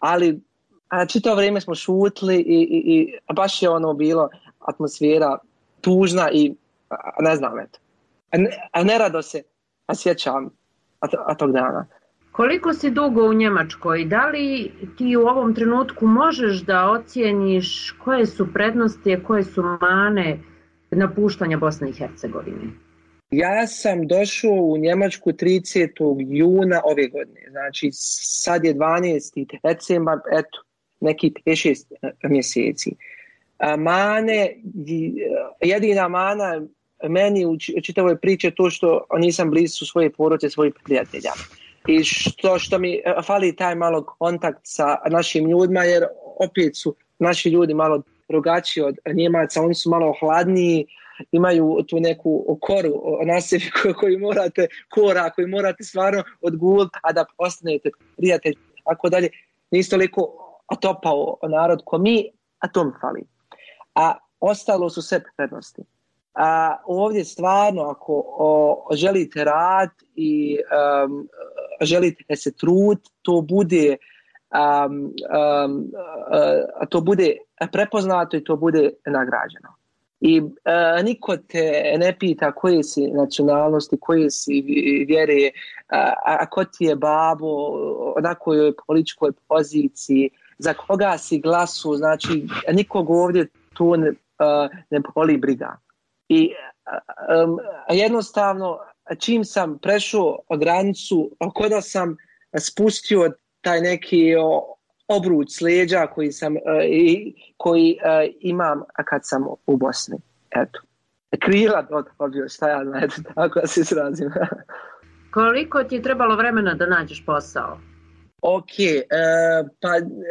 ali a, čitavo vrijeme smo šutili i, i, i baš je ono bilo atmosfera tužna i a, ne znam, eto. A, ne, a nerado se a sjećam a, a tog dana. Koliko si dugo u Njemačkoj? Da li ti u ovom trenutku možeš da ocijeniš koje su prednosti, a koje su mane napuštanja Bosne i Hercegovine? Ja sam došao u Njemačku tridesetog juna ove godine. Znači sad je dvanaesti decembar, eto, neki pet šest mjeseci. A mane, jedina mana meni u čitavoj priči je to što nisam blizu svoje porodice, svojih prijatelja. I što, što mi fali taj malo kontakt sa našim ljudima, jer opet su naši ljudi malo drugačiji od Njemaca, oni su malo hladniji, imaju tu neku koru na sebi koju morate, kora koju morate stvarno odguliti, a da postanete prijatelji, tako dalje. Nisi toliko topao narod ko mi, a to mi fali. A ostalo su sve prednosti. A ovdje stvarno ako o, želite rad i um, želite se trud, to bude um, um, uh, to bude prepoznato i to bude nagrađeno. I uh, niko te ne pita koje si nacionalnosti, koje si vjere, a, a ko ti je babo, na kojoj političkoj poziciji, za koga si glasu, znači nikog ovdje tu ne, uh, ne boli briga. I um, jednostavno čim sam prešao granicu, kada sam spustio taj neki o, obruč s leđa koji, sam, uh, i, koji uh, imam kad sam u Bosni. Eto. Krila odbio, šta ja znam, tako da se izrazim. Koliko ti je trebalo vremena da nađeš posao? Ok, uh, pa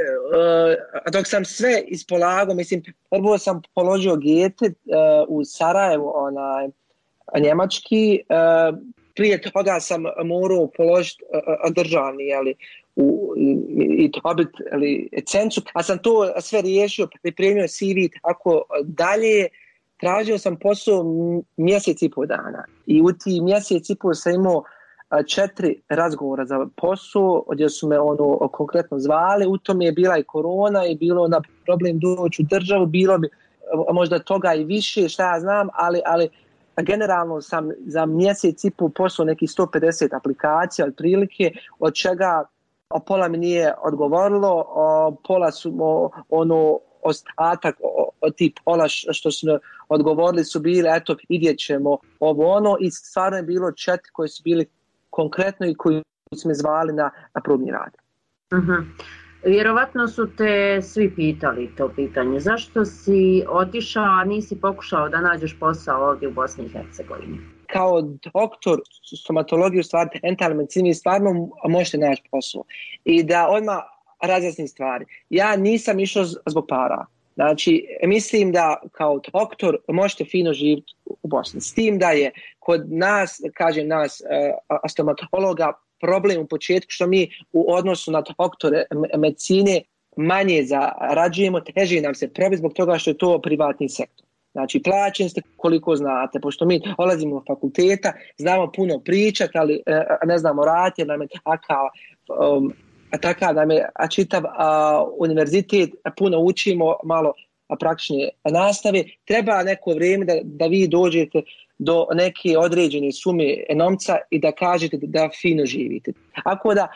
uh, dok sam sve ispolagao, mislim, prvo sam položio gete uh, u Sarajevu, onaj, njemački, uh, prije toga sam morao položiti uh, državni, jeli, u, i dobiti licencu, a sam to sve riješio, pripremio C V tako dalje, tražio sam posao mjesec i pol dana i u ti mjesec i pol sam imao četiri razgovora za posao, gdje su me ono konkretno zvali, u tom je bila i korona i bilo na problem doći u državu, bilo bi možda toga i više, šta ja znam, ali, ali generalno sam za mjesec i pol poslao nekih sto pedeset aplikacija otprilike, od čega pola mi nije odgovorilo, pola su ono ostatak od tih pola što su odgovorili su bili, eto vidjet ćemo ovo ono, i stvarno je bilo četiri koji su bili konkretno i koji su me zvali na, na probni rad. Uh-huh. Vjerovatno su te svi pitali to pitanje. Zašto si otišao, a nisi pokušao da nađeš posao ovdje u Bosni i Hercegovini? Kao doktor stomatologije, u stvari dentalne medicine, stvarno možete naći posao. I da odmah razjasnim stvari. Ja nisam išao zbog para. Znači, mislim da kao doktor možete fino živjeti u Bosni. S tim da je kod nas, kažem nas, stomatologa, problem u početku što mi u odnosu na doktore medicine manje zarađujemo, teže nam se probi zbog toga što je to privatni sektor. Znači, plaćen ste koliko znate, pošto mi dolazimo od fakulteta, znamo puno pričati, ali ne znamo raditi, jer nam je takav, um, takav nam je čitav uh, univerzitet, puno učimo, malo praktične nastave. Treba neko vrijeme da, da vi dođete do neke određene sume novca i da kažete da, da fino živite. Ako da,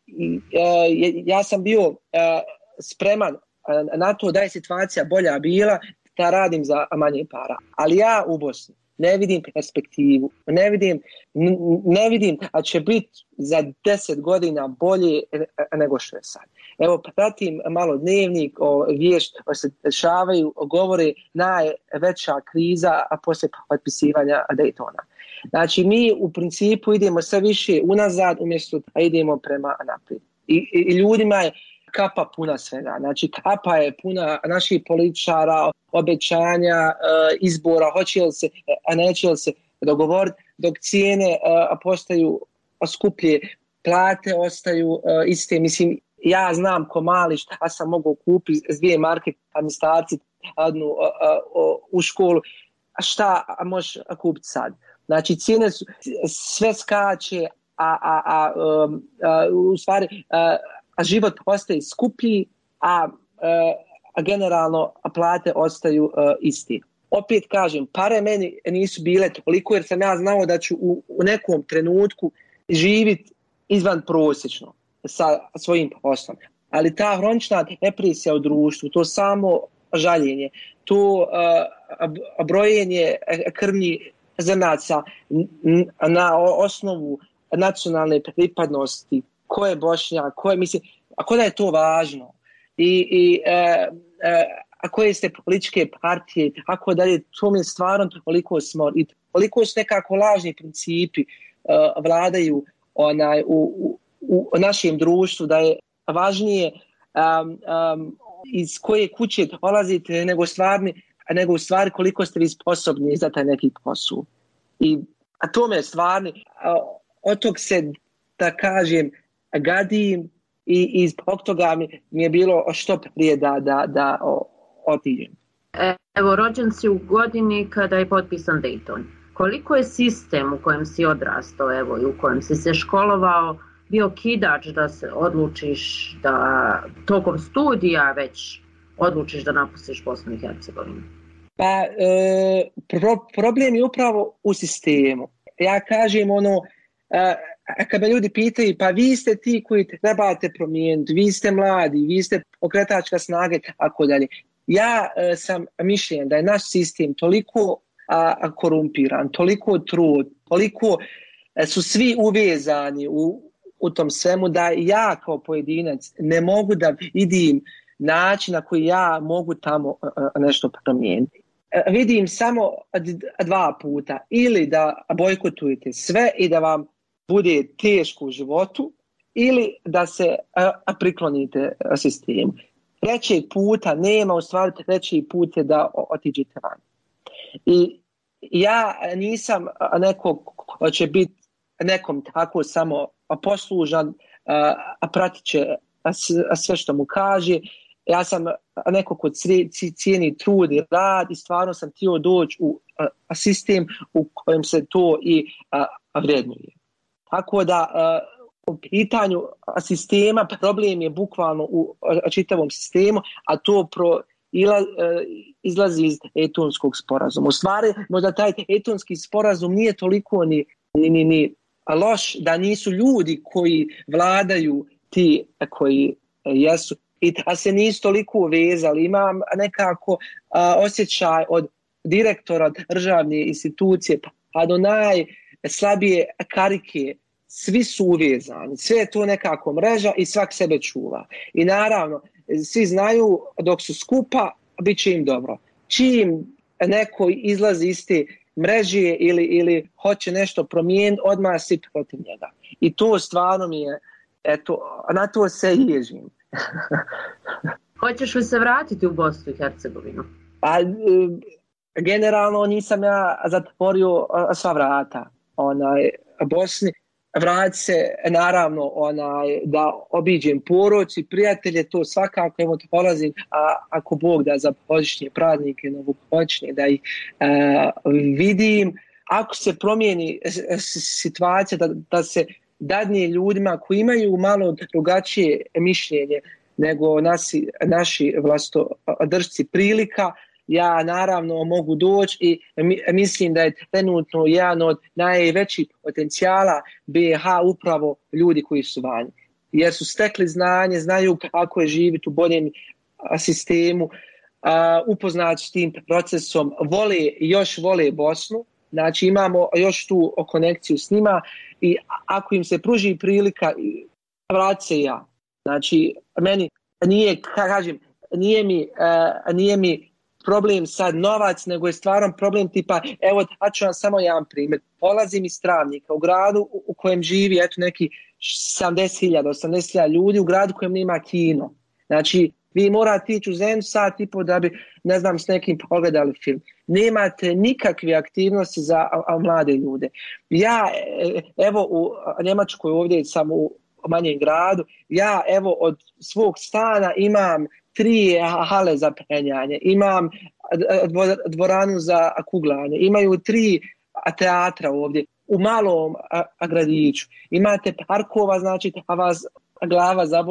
ja sam bio spreman na to da je situacija bolja bila, da radim za manje para. Ali ja u Bosni ne vidim perspektivu, ne vidim, ne vidim a će biti za deset godina bolje nego što je sad. Evo, pratim malo dnevnik, o vijest o se dešavaju, govore najveća kriza a poslije potpisivanja Daytona. Znači, mi u principu idemo sve više unazad umjesto da idemo prema naprijed. I, i, i ljudima je kapa puna svega. Znači, kapa je puna naših političara, obećanja, izbora, hoće li se, a neće li se dogovoriti, dok cijene postaju skuplje, plate ostaju iste. Mislim, ja znam ko mali šta sam mogao kupiti s dvije marke, pa mi starci odnu u školu, a šta možeš kupiti sad? Znači, cijene su, sve skače, a, a, a, a u stvari a, a život ostaje skuplji, a, a generalno a plate ostaju uh, isti. Opet kažem, pare meni nisu bile toliko jer sam ja znao da ću u, u nekom trenutku živjeti izvan prosječno sa svojim poslom. Ali ta hronična depresija u društvu, to samo žaljenje, to uh, brojenje krvnih zrnaca na osnovu nacionalne pripadnosti, ko je Bošnjak, ko je, mislim, ako da je to važno i, i uh, uh, a koje ste političke partije, ako da je to mi stvarno toliko smo i toliko su nekako lažni principi uh, vladaju onaj, u, u, u našem društvu da je važnije um, um, iz koje kuće dolazite nego stvarni, nego u stvari koliko ste vi sposobni za taj neki posao. I, a to me stvarni, uh, od tog se, da kažem, gadim i, i zbog toga mi, mi je bilo što prije da, da, da o, otiđem. Evo, rođen si u godini kada je potpisan Dayton. Koliko je sistem u kojem si odrastao, evo, i u kojem si se školovao, bio kidač da se odlučiš da tokom studija već odlučiš da napustiš Bosnu i Hercegovinu? Pa, e, pro, problem je upravo u sistemu. Ja kažem ono, e, kad me ljudi pitaju, pa vi ste ti koji trebate promijeniti, vi ste mladi, vi ste pokretačka snaga, tako dalje. Ja e, sam mišljen da je naš sistem toliko a, a korumpiran, toliko trud, toliko e, su svi uvezani u, u tom svemu da ja kao pojedinac ne mogu da vidim način na koji ja mogu tamo a, a, nešto promijeniti. E, vidim samo dva puta, ili da bojkotujete sve i da vam bude teško u životu, ili da se a, a, priklonite sistemu. Trećeg puta nema, u stvari treći put je da otiđete van. I ja nisam neko ko će biti nekom tako samo poslužan, a pratit će sve što mu kaže. Ja sam neko ko cijeni trud i rad i stvarno sam htio doći u sistem u kojem se to i vrednuje. Tako da u pitanju sistema problem je bukvalno u čitavom sistemu, a to pro, ila, izlazi iz Daytonskog sporazuma. U stvari, možda taj Daytonski sporazum nije toliko ni, ni, ni, ni loš da nisu ljudi koji vladaju ti koji jesu i da se nisu toliko uvezali. Imam nekako a, osjećaj od direktora državne institucije pa do najslabije karike. Svi su uvezani, sve je to nekako mreža i svak sebe čuva. I naravno, svi znaju dok su skupa, bit će im dobro. Čim neko izlazi iz te mreže ili, ili hoće nešto promijeniti, odmah svi protiv njega. I to stvarno mi je, eto, na to se ježim. Hoćeš li se vratiti u Bosnu i Hercegovinu? Pa, generalno nisam ja zatvorio sva vrata onaj, Bosni. Vrati se naravno onaj, da obiđem porodicu i prijatelje, to svakako, evo dolazim, a ako Bog da za božićne praznike, novogodišnje, da ih a, vidim. Ako se promijeni situacija da, da se dadne ljudima koji imaju malo drugačije mišljenje nego nasi, naši vlastodržci prilika, ja naravno mogu doći i mislim da je trenutno jedan od najvećih potencijala B i H upravo ljudi koji su vani. Jer su stekli znanje, znaju kako je živjeti u boljem sistemu, upoznati s tim procesom, vole još vole Bosnu, znači imamo još tu konekciju s njima i ako im se pruži prilika, vrati se ja. Znači, meni nije, kažem, nije mi, nije mi problem sad novac, nego je stvaran problem tipa, evo, da ću vam samo jedan primjer. Polazim iz Travnika, u gradu u kojem živi eto neki sedamdeset hiljada, osamdeset hiljada ljudi, u gradu u kojem nema kino. Znači, vi morate ići u zemlju sat i po da bi, ne znam, s nekim pogledali film. Nemate nikakve aktivnosti za a, a, mlade ljude. Ja, evo, u Njemačkoj ovdje sam u manjem gradu, ja, evo, od svog stana imam tri hale za penjanje, imam dvoranu za kuglanje, imaju tri teatra ovdje u malom gradiću. Imate parkova, znači, a vas glava zaboli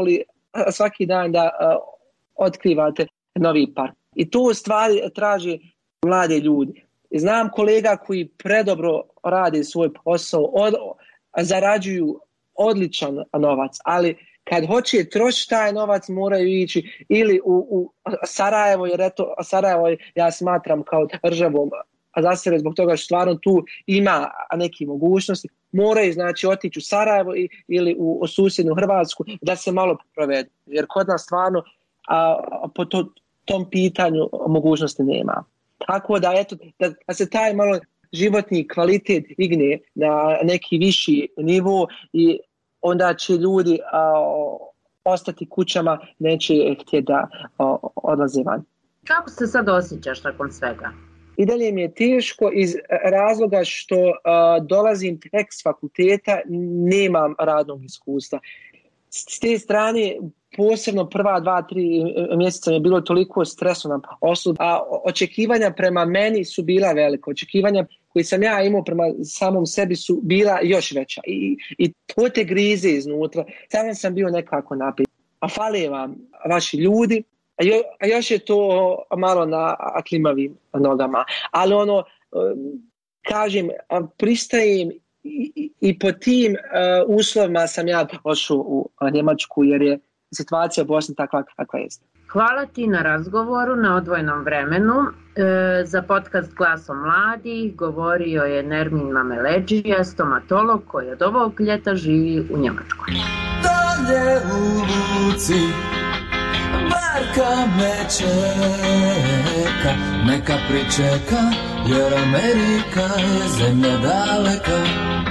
svaki dan da uh, otkrivate novi park. I to u stvari traži mlade ljudi. Znam kolega koji predobro rade svoj posao, od, zarađuju odličan novac, ali kad hoće trošiti taj novac moraju ići ili u, u Sarajevo, jer eto Sarajevo ja smatram kao državom za sebe zbog toga što stvarno tu ima neke mogućnosti, moraju znači otići u Sarajevo i, ili u, u susjednu Hrvatsku da se malo provedu, jer kod nas stvarno a, a po to, tom pitanju mogućnosti nema. Tako da, eto, da, da se taj malo životni kvalitet igne na neki viši nivo i onda će ljudi a, ostati kućama, neće htjeti da a, odlaze van. Kako se sad osjećaš nakon svega? I dalje mi je teško iz razloga što a, dolazim tek s fakulteta, nemam radnog iskustva. S te strane, posebno prva dva, tri mjeseca mi je bilo toliko stresno na poslu, a očekivanja prema meni su bila velika. Očekivanja koje sam ja imao prema samom sebi su bila još veća. I, i to te grize iznutra. Samo sam bio nekako napet. A fale vam vaši ljudi, a, jo, a još je to malo na klimavim nogama. Ali ono, kažem, pristajem I, i po tim uh, uslovima sam ja došao u uh, Njemačku jer je situacija u Bosni takva kakva je. Hvala ti na razgovoru na odvojenom vremenu. E, za podcast Glasom mladih govorio je Nermin Mameleđija, stomatolog koji od ovog ljeta živi u Njemačkoj. Dolje u luci barka me čeka, neka pričeka, jer Amerika je zemlja daleka.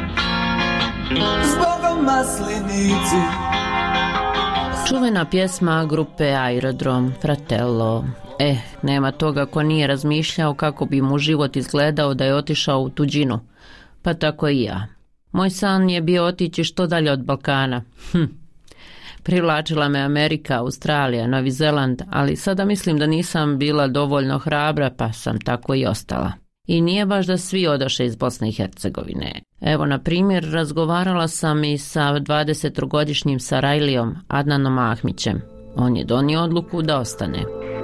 Zbogom maslinici. Čuvena pjesma grupe Aerodrom, Fratello. Eh, nema toga ko nije razmišljao kako bi mu život izgledao da je otišao u tuđinu. Pa tako i ja. Moj san je bio otići što dalje od Balkana. Hm. Privlačila me Amerika, Australija, Novi Zeland, ali sada mislim da nisam bila dovoljno hrabra, pa sam tako i ostala. I nije baš da svi odoše iz Bosne i Hercegovine. Evo, na primjer, razgovarala sam i sa dvadesettrogodišnjim Sarajlijom, Adnanom Ahmićem. On je donio odluku da ostane.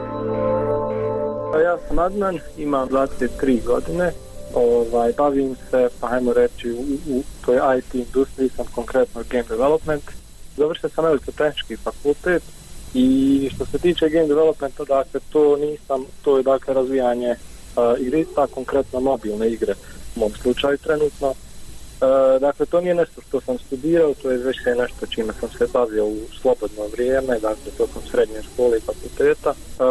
Ja sam Adnan, imam dvadeset tri godine. Ovaj, bavim se, pa hajmo reći, u, u toj I T industriji, sam konkretno game development. Završio sam elektrotehnički fakultet i što se tiče game developmenta, dakle, to nisam, to je dakle razvijanje uh, igrica, konkretno mobilne igre u mom slučaju trenutno. Uh, dakle, to nije nešto što sam studirao, to je već nešto čime sam se bavio u slobodno vrijeme, dakle, tokom srednje škole i fakulteta.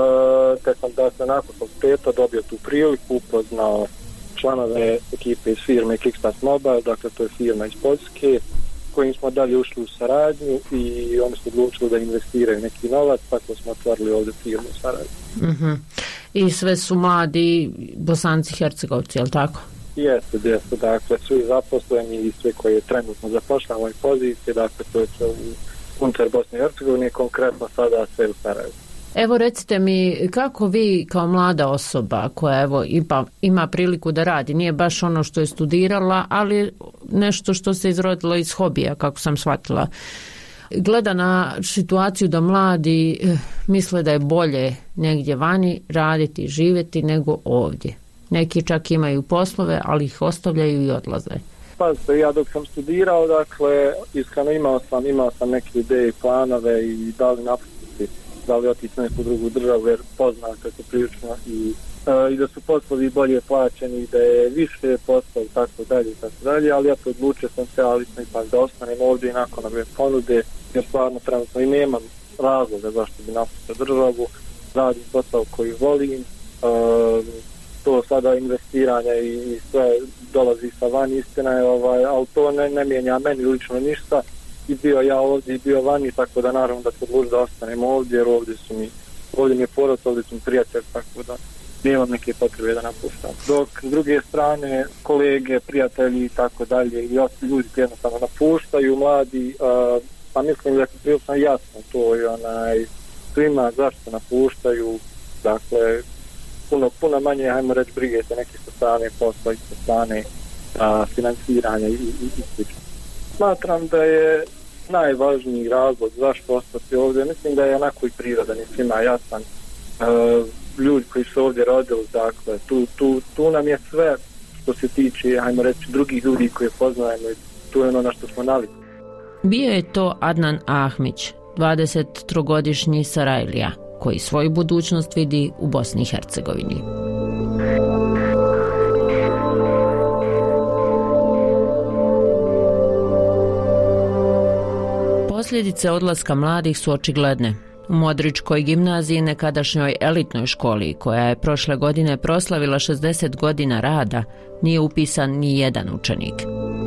Uh, te sam, dakle, nakon fakulteta dobio tu priliku, upoznao članove ekipe iz firme Kickstart Mobile, dakle, to je firma iz Poljske, kojim smo dalje ušli u saradnju i oni su odlučili da investiraju neki novac, tako smo otvorili ovdje firmu u Sarajevu. Mm-hmm. I sve su mladi Bosanci, Hercegovci, je li tako? Jeste, jeste, dakle, svi zaposleni i sve koji je trenutno zapošljeno u ovoj poziciji, dakle, to je sve u unutar Bosne i Hercegovine, konkretno sada sve u Sarajevu. Evo, recite mi, kako vi kao mlada osoba koja evo ima, ima priliku da radi, nije baš ono što je studirala, ali nešto što se izrodilo iz hobija, kako sam shvatila, gleda na situaciju da mladi eh, misle da je bolje negdje vani raditi, živjeti nego ovdje. Neki čak imaju poslove, ali ih ostavljaju i odlaze. Pa ja dok sam studirao, dakle, iskreno imao sam, imao sam neke ideje i planove i da li napustiti, da li otići na neku drugu državu, jer poznate su prilično i, uh, i da su poslovi bolje plaćeni, da je više posla i tako dalje i tako dalje, ali ja to odlučio sam se, ali sam ipak da ostanem ovdje i nakon ove ponude, jer stvarno trenutno i nemam razloga zašto bi napustio državu, radim posao koji volim, uh, to sada investiranja i, i sve dolazi sa van, istina je, ovaj, ali to ne, ne mijenja meni lično ništa. I bio ja ovdje i bio vani, tako da naravno da se odlučio da ostanem ovdje, jer ovdje su mi, ovdje mi je porod, ovdje su mi prijatelj, tako da nemam neke potrebe da napuštam. Dok s druge strane kolege, prijatelji i tako dalje i ostali ljudi koji jednostavno napuštaju, mladi, uh, pa mislim da je prilično jasno to i onaj, svima zašto napuštaju, dakle, puno, puno manje, hajmo reći, brige se neke sa strane posla i sa strane uh, financiranja i, i, i slično. Smatram da je najvažniji razlog zašto ostati ovdje. Mislim da je onako i prirodan i svima jasan. Uh, ljudi koji su ovdje rodili, dakle, tu, tu, tu nam je sve što se tiče, ajmo reći, drugih ljudi koje poznajemo i tu je ono na što smo navikli. Bio je to Adnan Ahmić, dvadesettrogodišnji Sarajlija, koji svoju budućnost vidi u Bosni i Hercegovini. Posljedice odlaska mladih su očigledne. U Modričkoj gimnaziji, nekadašnjoj elitnoj školi, koja je prošle godine proslavila šezdeset godina rada, nije upisan ni jedan učenik.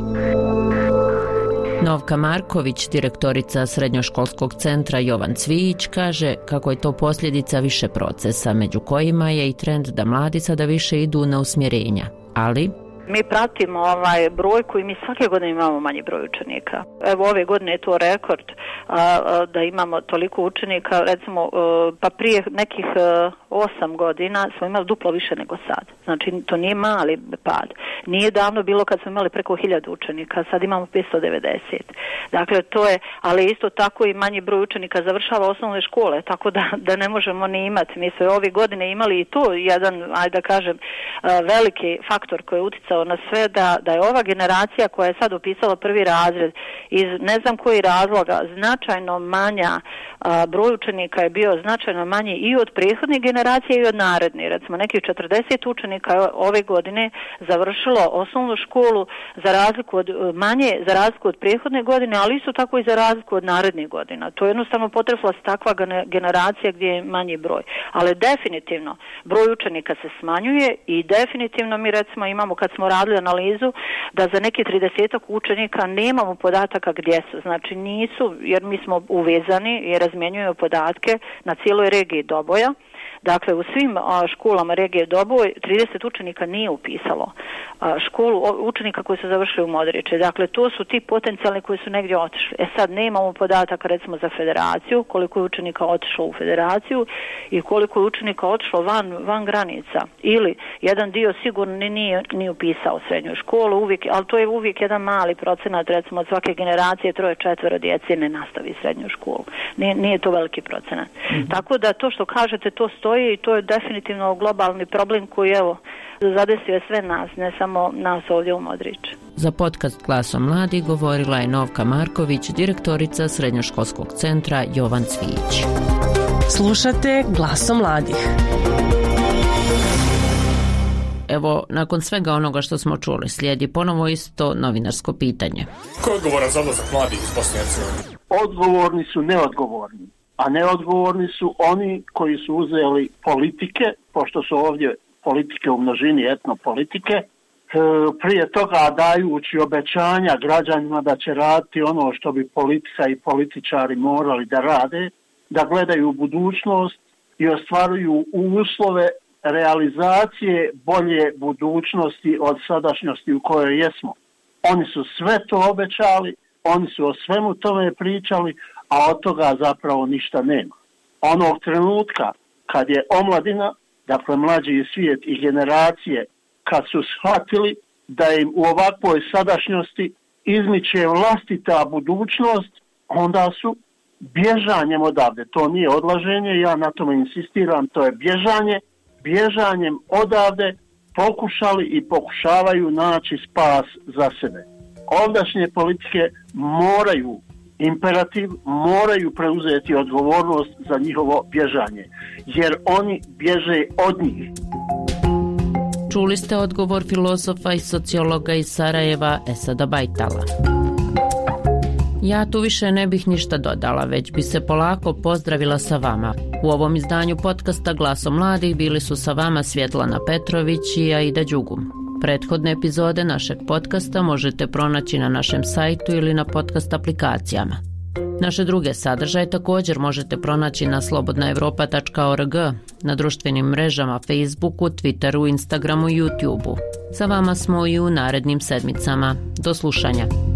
Novka Marković, direktorica srednjoškolskog centra Jovan Cvijić, kaže kako je to posljedica više procesa, među kojima je i trend da mladi sada više idu na usmjerenja, ali mi pratimo ovaj brojku i mi svake godine imamo manji broj učenika. Evo ove godine je to rekord a, a, da imamo toliko učenika, recimo a, pa prije nekih a, osam godina smo imali duplo više nego sad. Znači to nije mali pad. Nije davno bilo kad smo imali preko hiljadu učenika, sad imamo petsto devedeset. Dakle to je, ali isto tako i manji broj učenika završava osnovne škole, tako da, da ne možemo ni imati. Mi smo ove godine imali i to jedan, ajde da kažem, a, veliki faktor koji je uticao na sve da, da je ova generacija koja je sad upisala prvi razred iz ne znam koji razloga značajno manja, a, broj učenika je bio značajno manji i od prethodnih generacija i od narednih. Recimo nekih četrdeset učenika je ove godine završilo osnovnu školu za razliku od manje, za razliku od prethodne godine, ali isto tako i za razliku od narednih godina. To je jednostavno potresla se takva generacija gdje je manji broj. Ali definitivno broj učenika se smanjuje i definitivno mi recimo imamo kad smo radili analizu da za neki tridesetak učenika nemamo podataka gdje su. Znači nisu, jer mi smo uvezani i razmjenjujemo podatke na cijeloj regiji Doboja. Dakle, u svim a, školama regije Doboj trideset učenika nije upisalo a, školu učenika koji su završili u Modriče. Dakle, to su ti potencijalni koji su negdje otišli. E sad nemamo podataka recimo za federaciju, koliko je učenika otišlo u federaciju i koliko je učenika otišlo van, van granica. Ili jedan dio sigurno nije, nije upisao srednju školu, uvijek, ali to je uvijek jedan mali procenat, recimo od svake generacije troje četvero djece ne nastavi srednju školu. Nije, nije to veliki procenat. Mm-hmm. Tako da to što kažete, to stoji i to je definitivno globalni problem koji evo zadesio je sve nas, ne samo nas ovdje u Modriču. Za podcast Glasom mladih govorila je Novka Marković, direktorica srednjoškolskog centra Jovan Cvijić. Slušate Glasom mladih. Evo, nakon svega onoga što smo čuli, slijedi ponovo isto novinarsko pitanje. Ko je odgovoran za odlazak mladih iz Bosne i Hercegovine? Odgovorni su neodgovorni. A neodgovorni su oni koji su uzeli politike, pošto su ovdje politike u množini, etnopolitike, prije toga dajući obećanja građanima da će raditi ono što bi politika i političari morali da rade, da gledaju u budućnost i ostvaruju uslove realizacije bolje budućnosti od sadašnjosti u kojoj jesmo. Oni su sve to obećali, oni su o svemu tome pričali, a od toga zapravo ništa nema. Onog trenutka kad je omladina, dakle mlađi svijet i generacije, kad su shvatili da im u ovakvoj sadašnjosti izmiče vlastita budućnost, onda su bježanjem odavde, to nije odlaženje, ja na tome insistiram, to je bježanje, bježanjem odavde pokušali i pokušavaju naći spas za sebe. Ovdašnje politike moraju imperativ, moraju preuzeti odgovornost za njihovo bježanje, jer oni bježe od njih. Čuli ste odgovor filozofa i sociologa iz Sarajeva Esada Bajtala. Ja tu više ne bih ništa dodala, već bi se polako pozdravila sa vama. U ovom izdanju podcasta Glasom mladih bili su sa vama Svjetlana Petrović i Aida Đugum. Prethodne epizode našeg podcasta možete pronaći na našem sajtu ili na podcast aplikacijama. Naše druge sadržaje također možete pronaći na slobodna evropa tačka org, na društvenim mrežama Facebooku, Twitteru, Instagramu i YouTubeu. Sa vama smo i u narednim sedmicama. Do slušanja.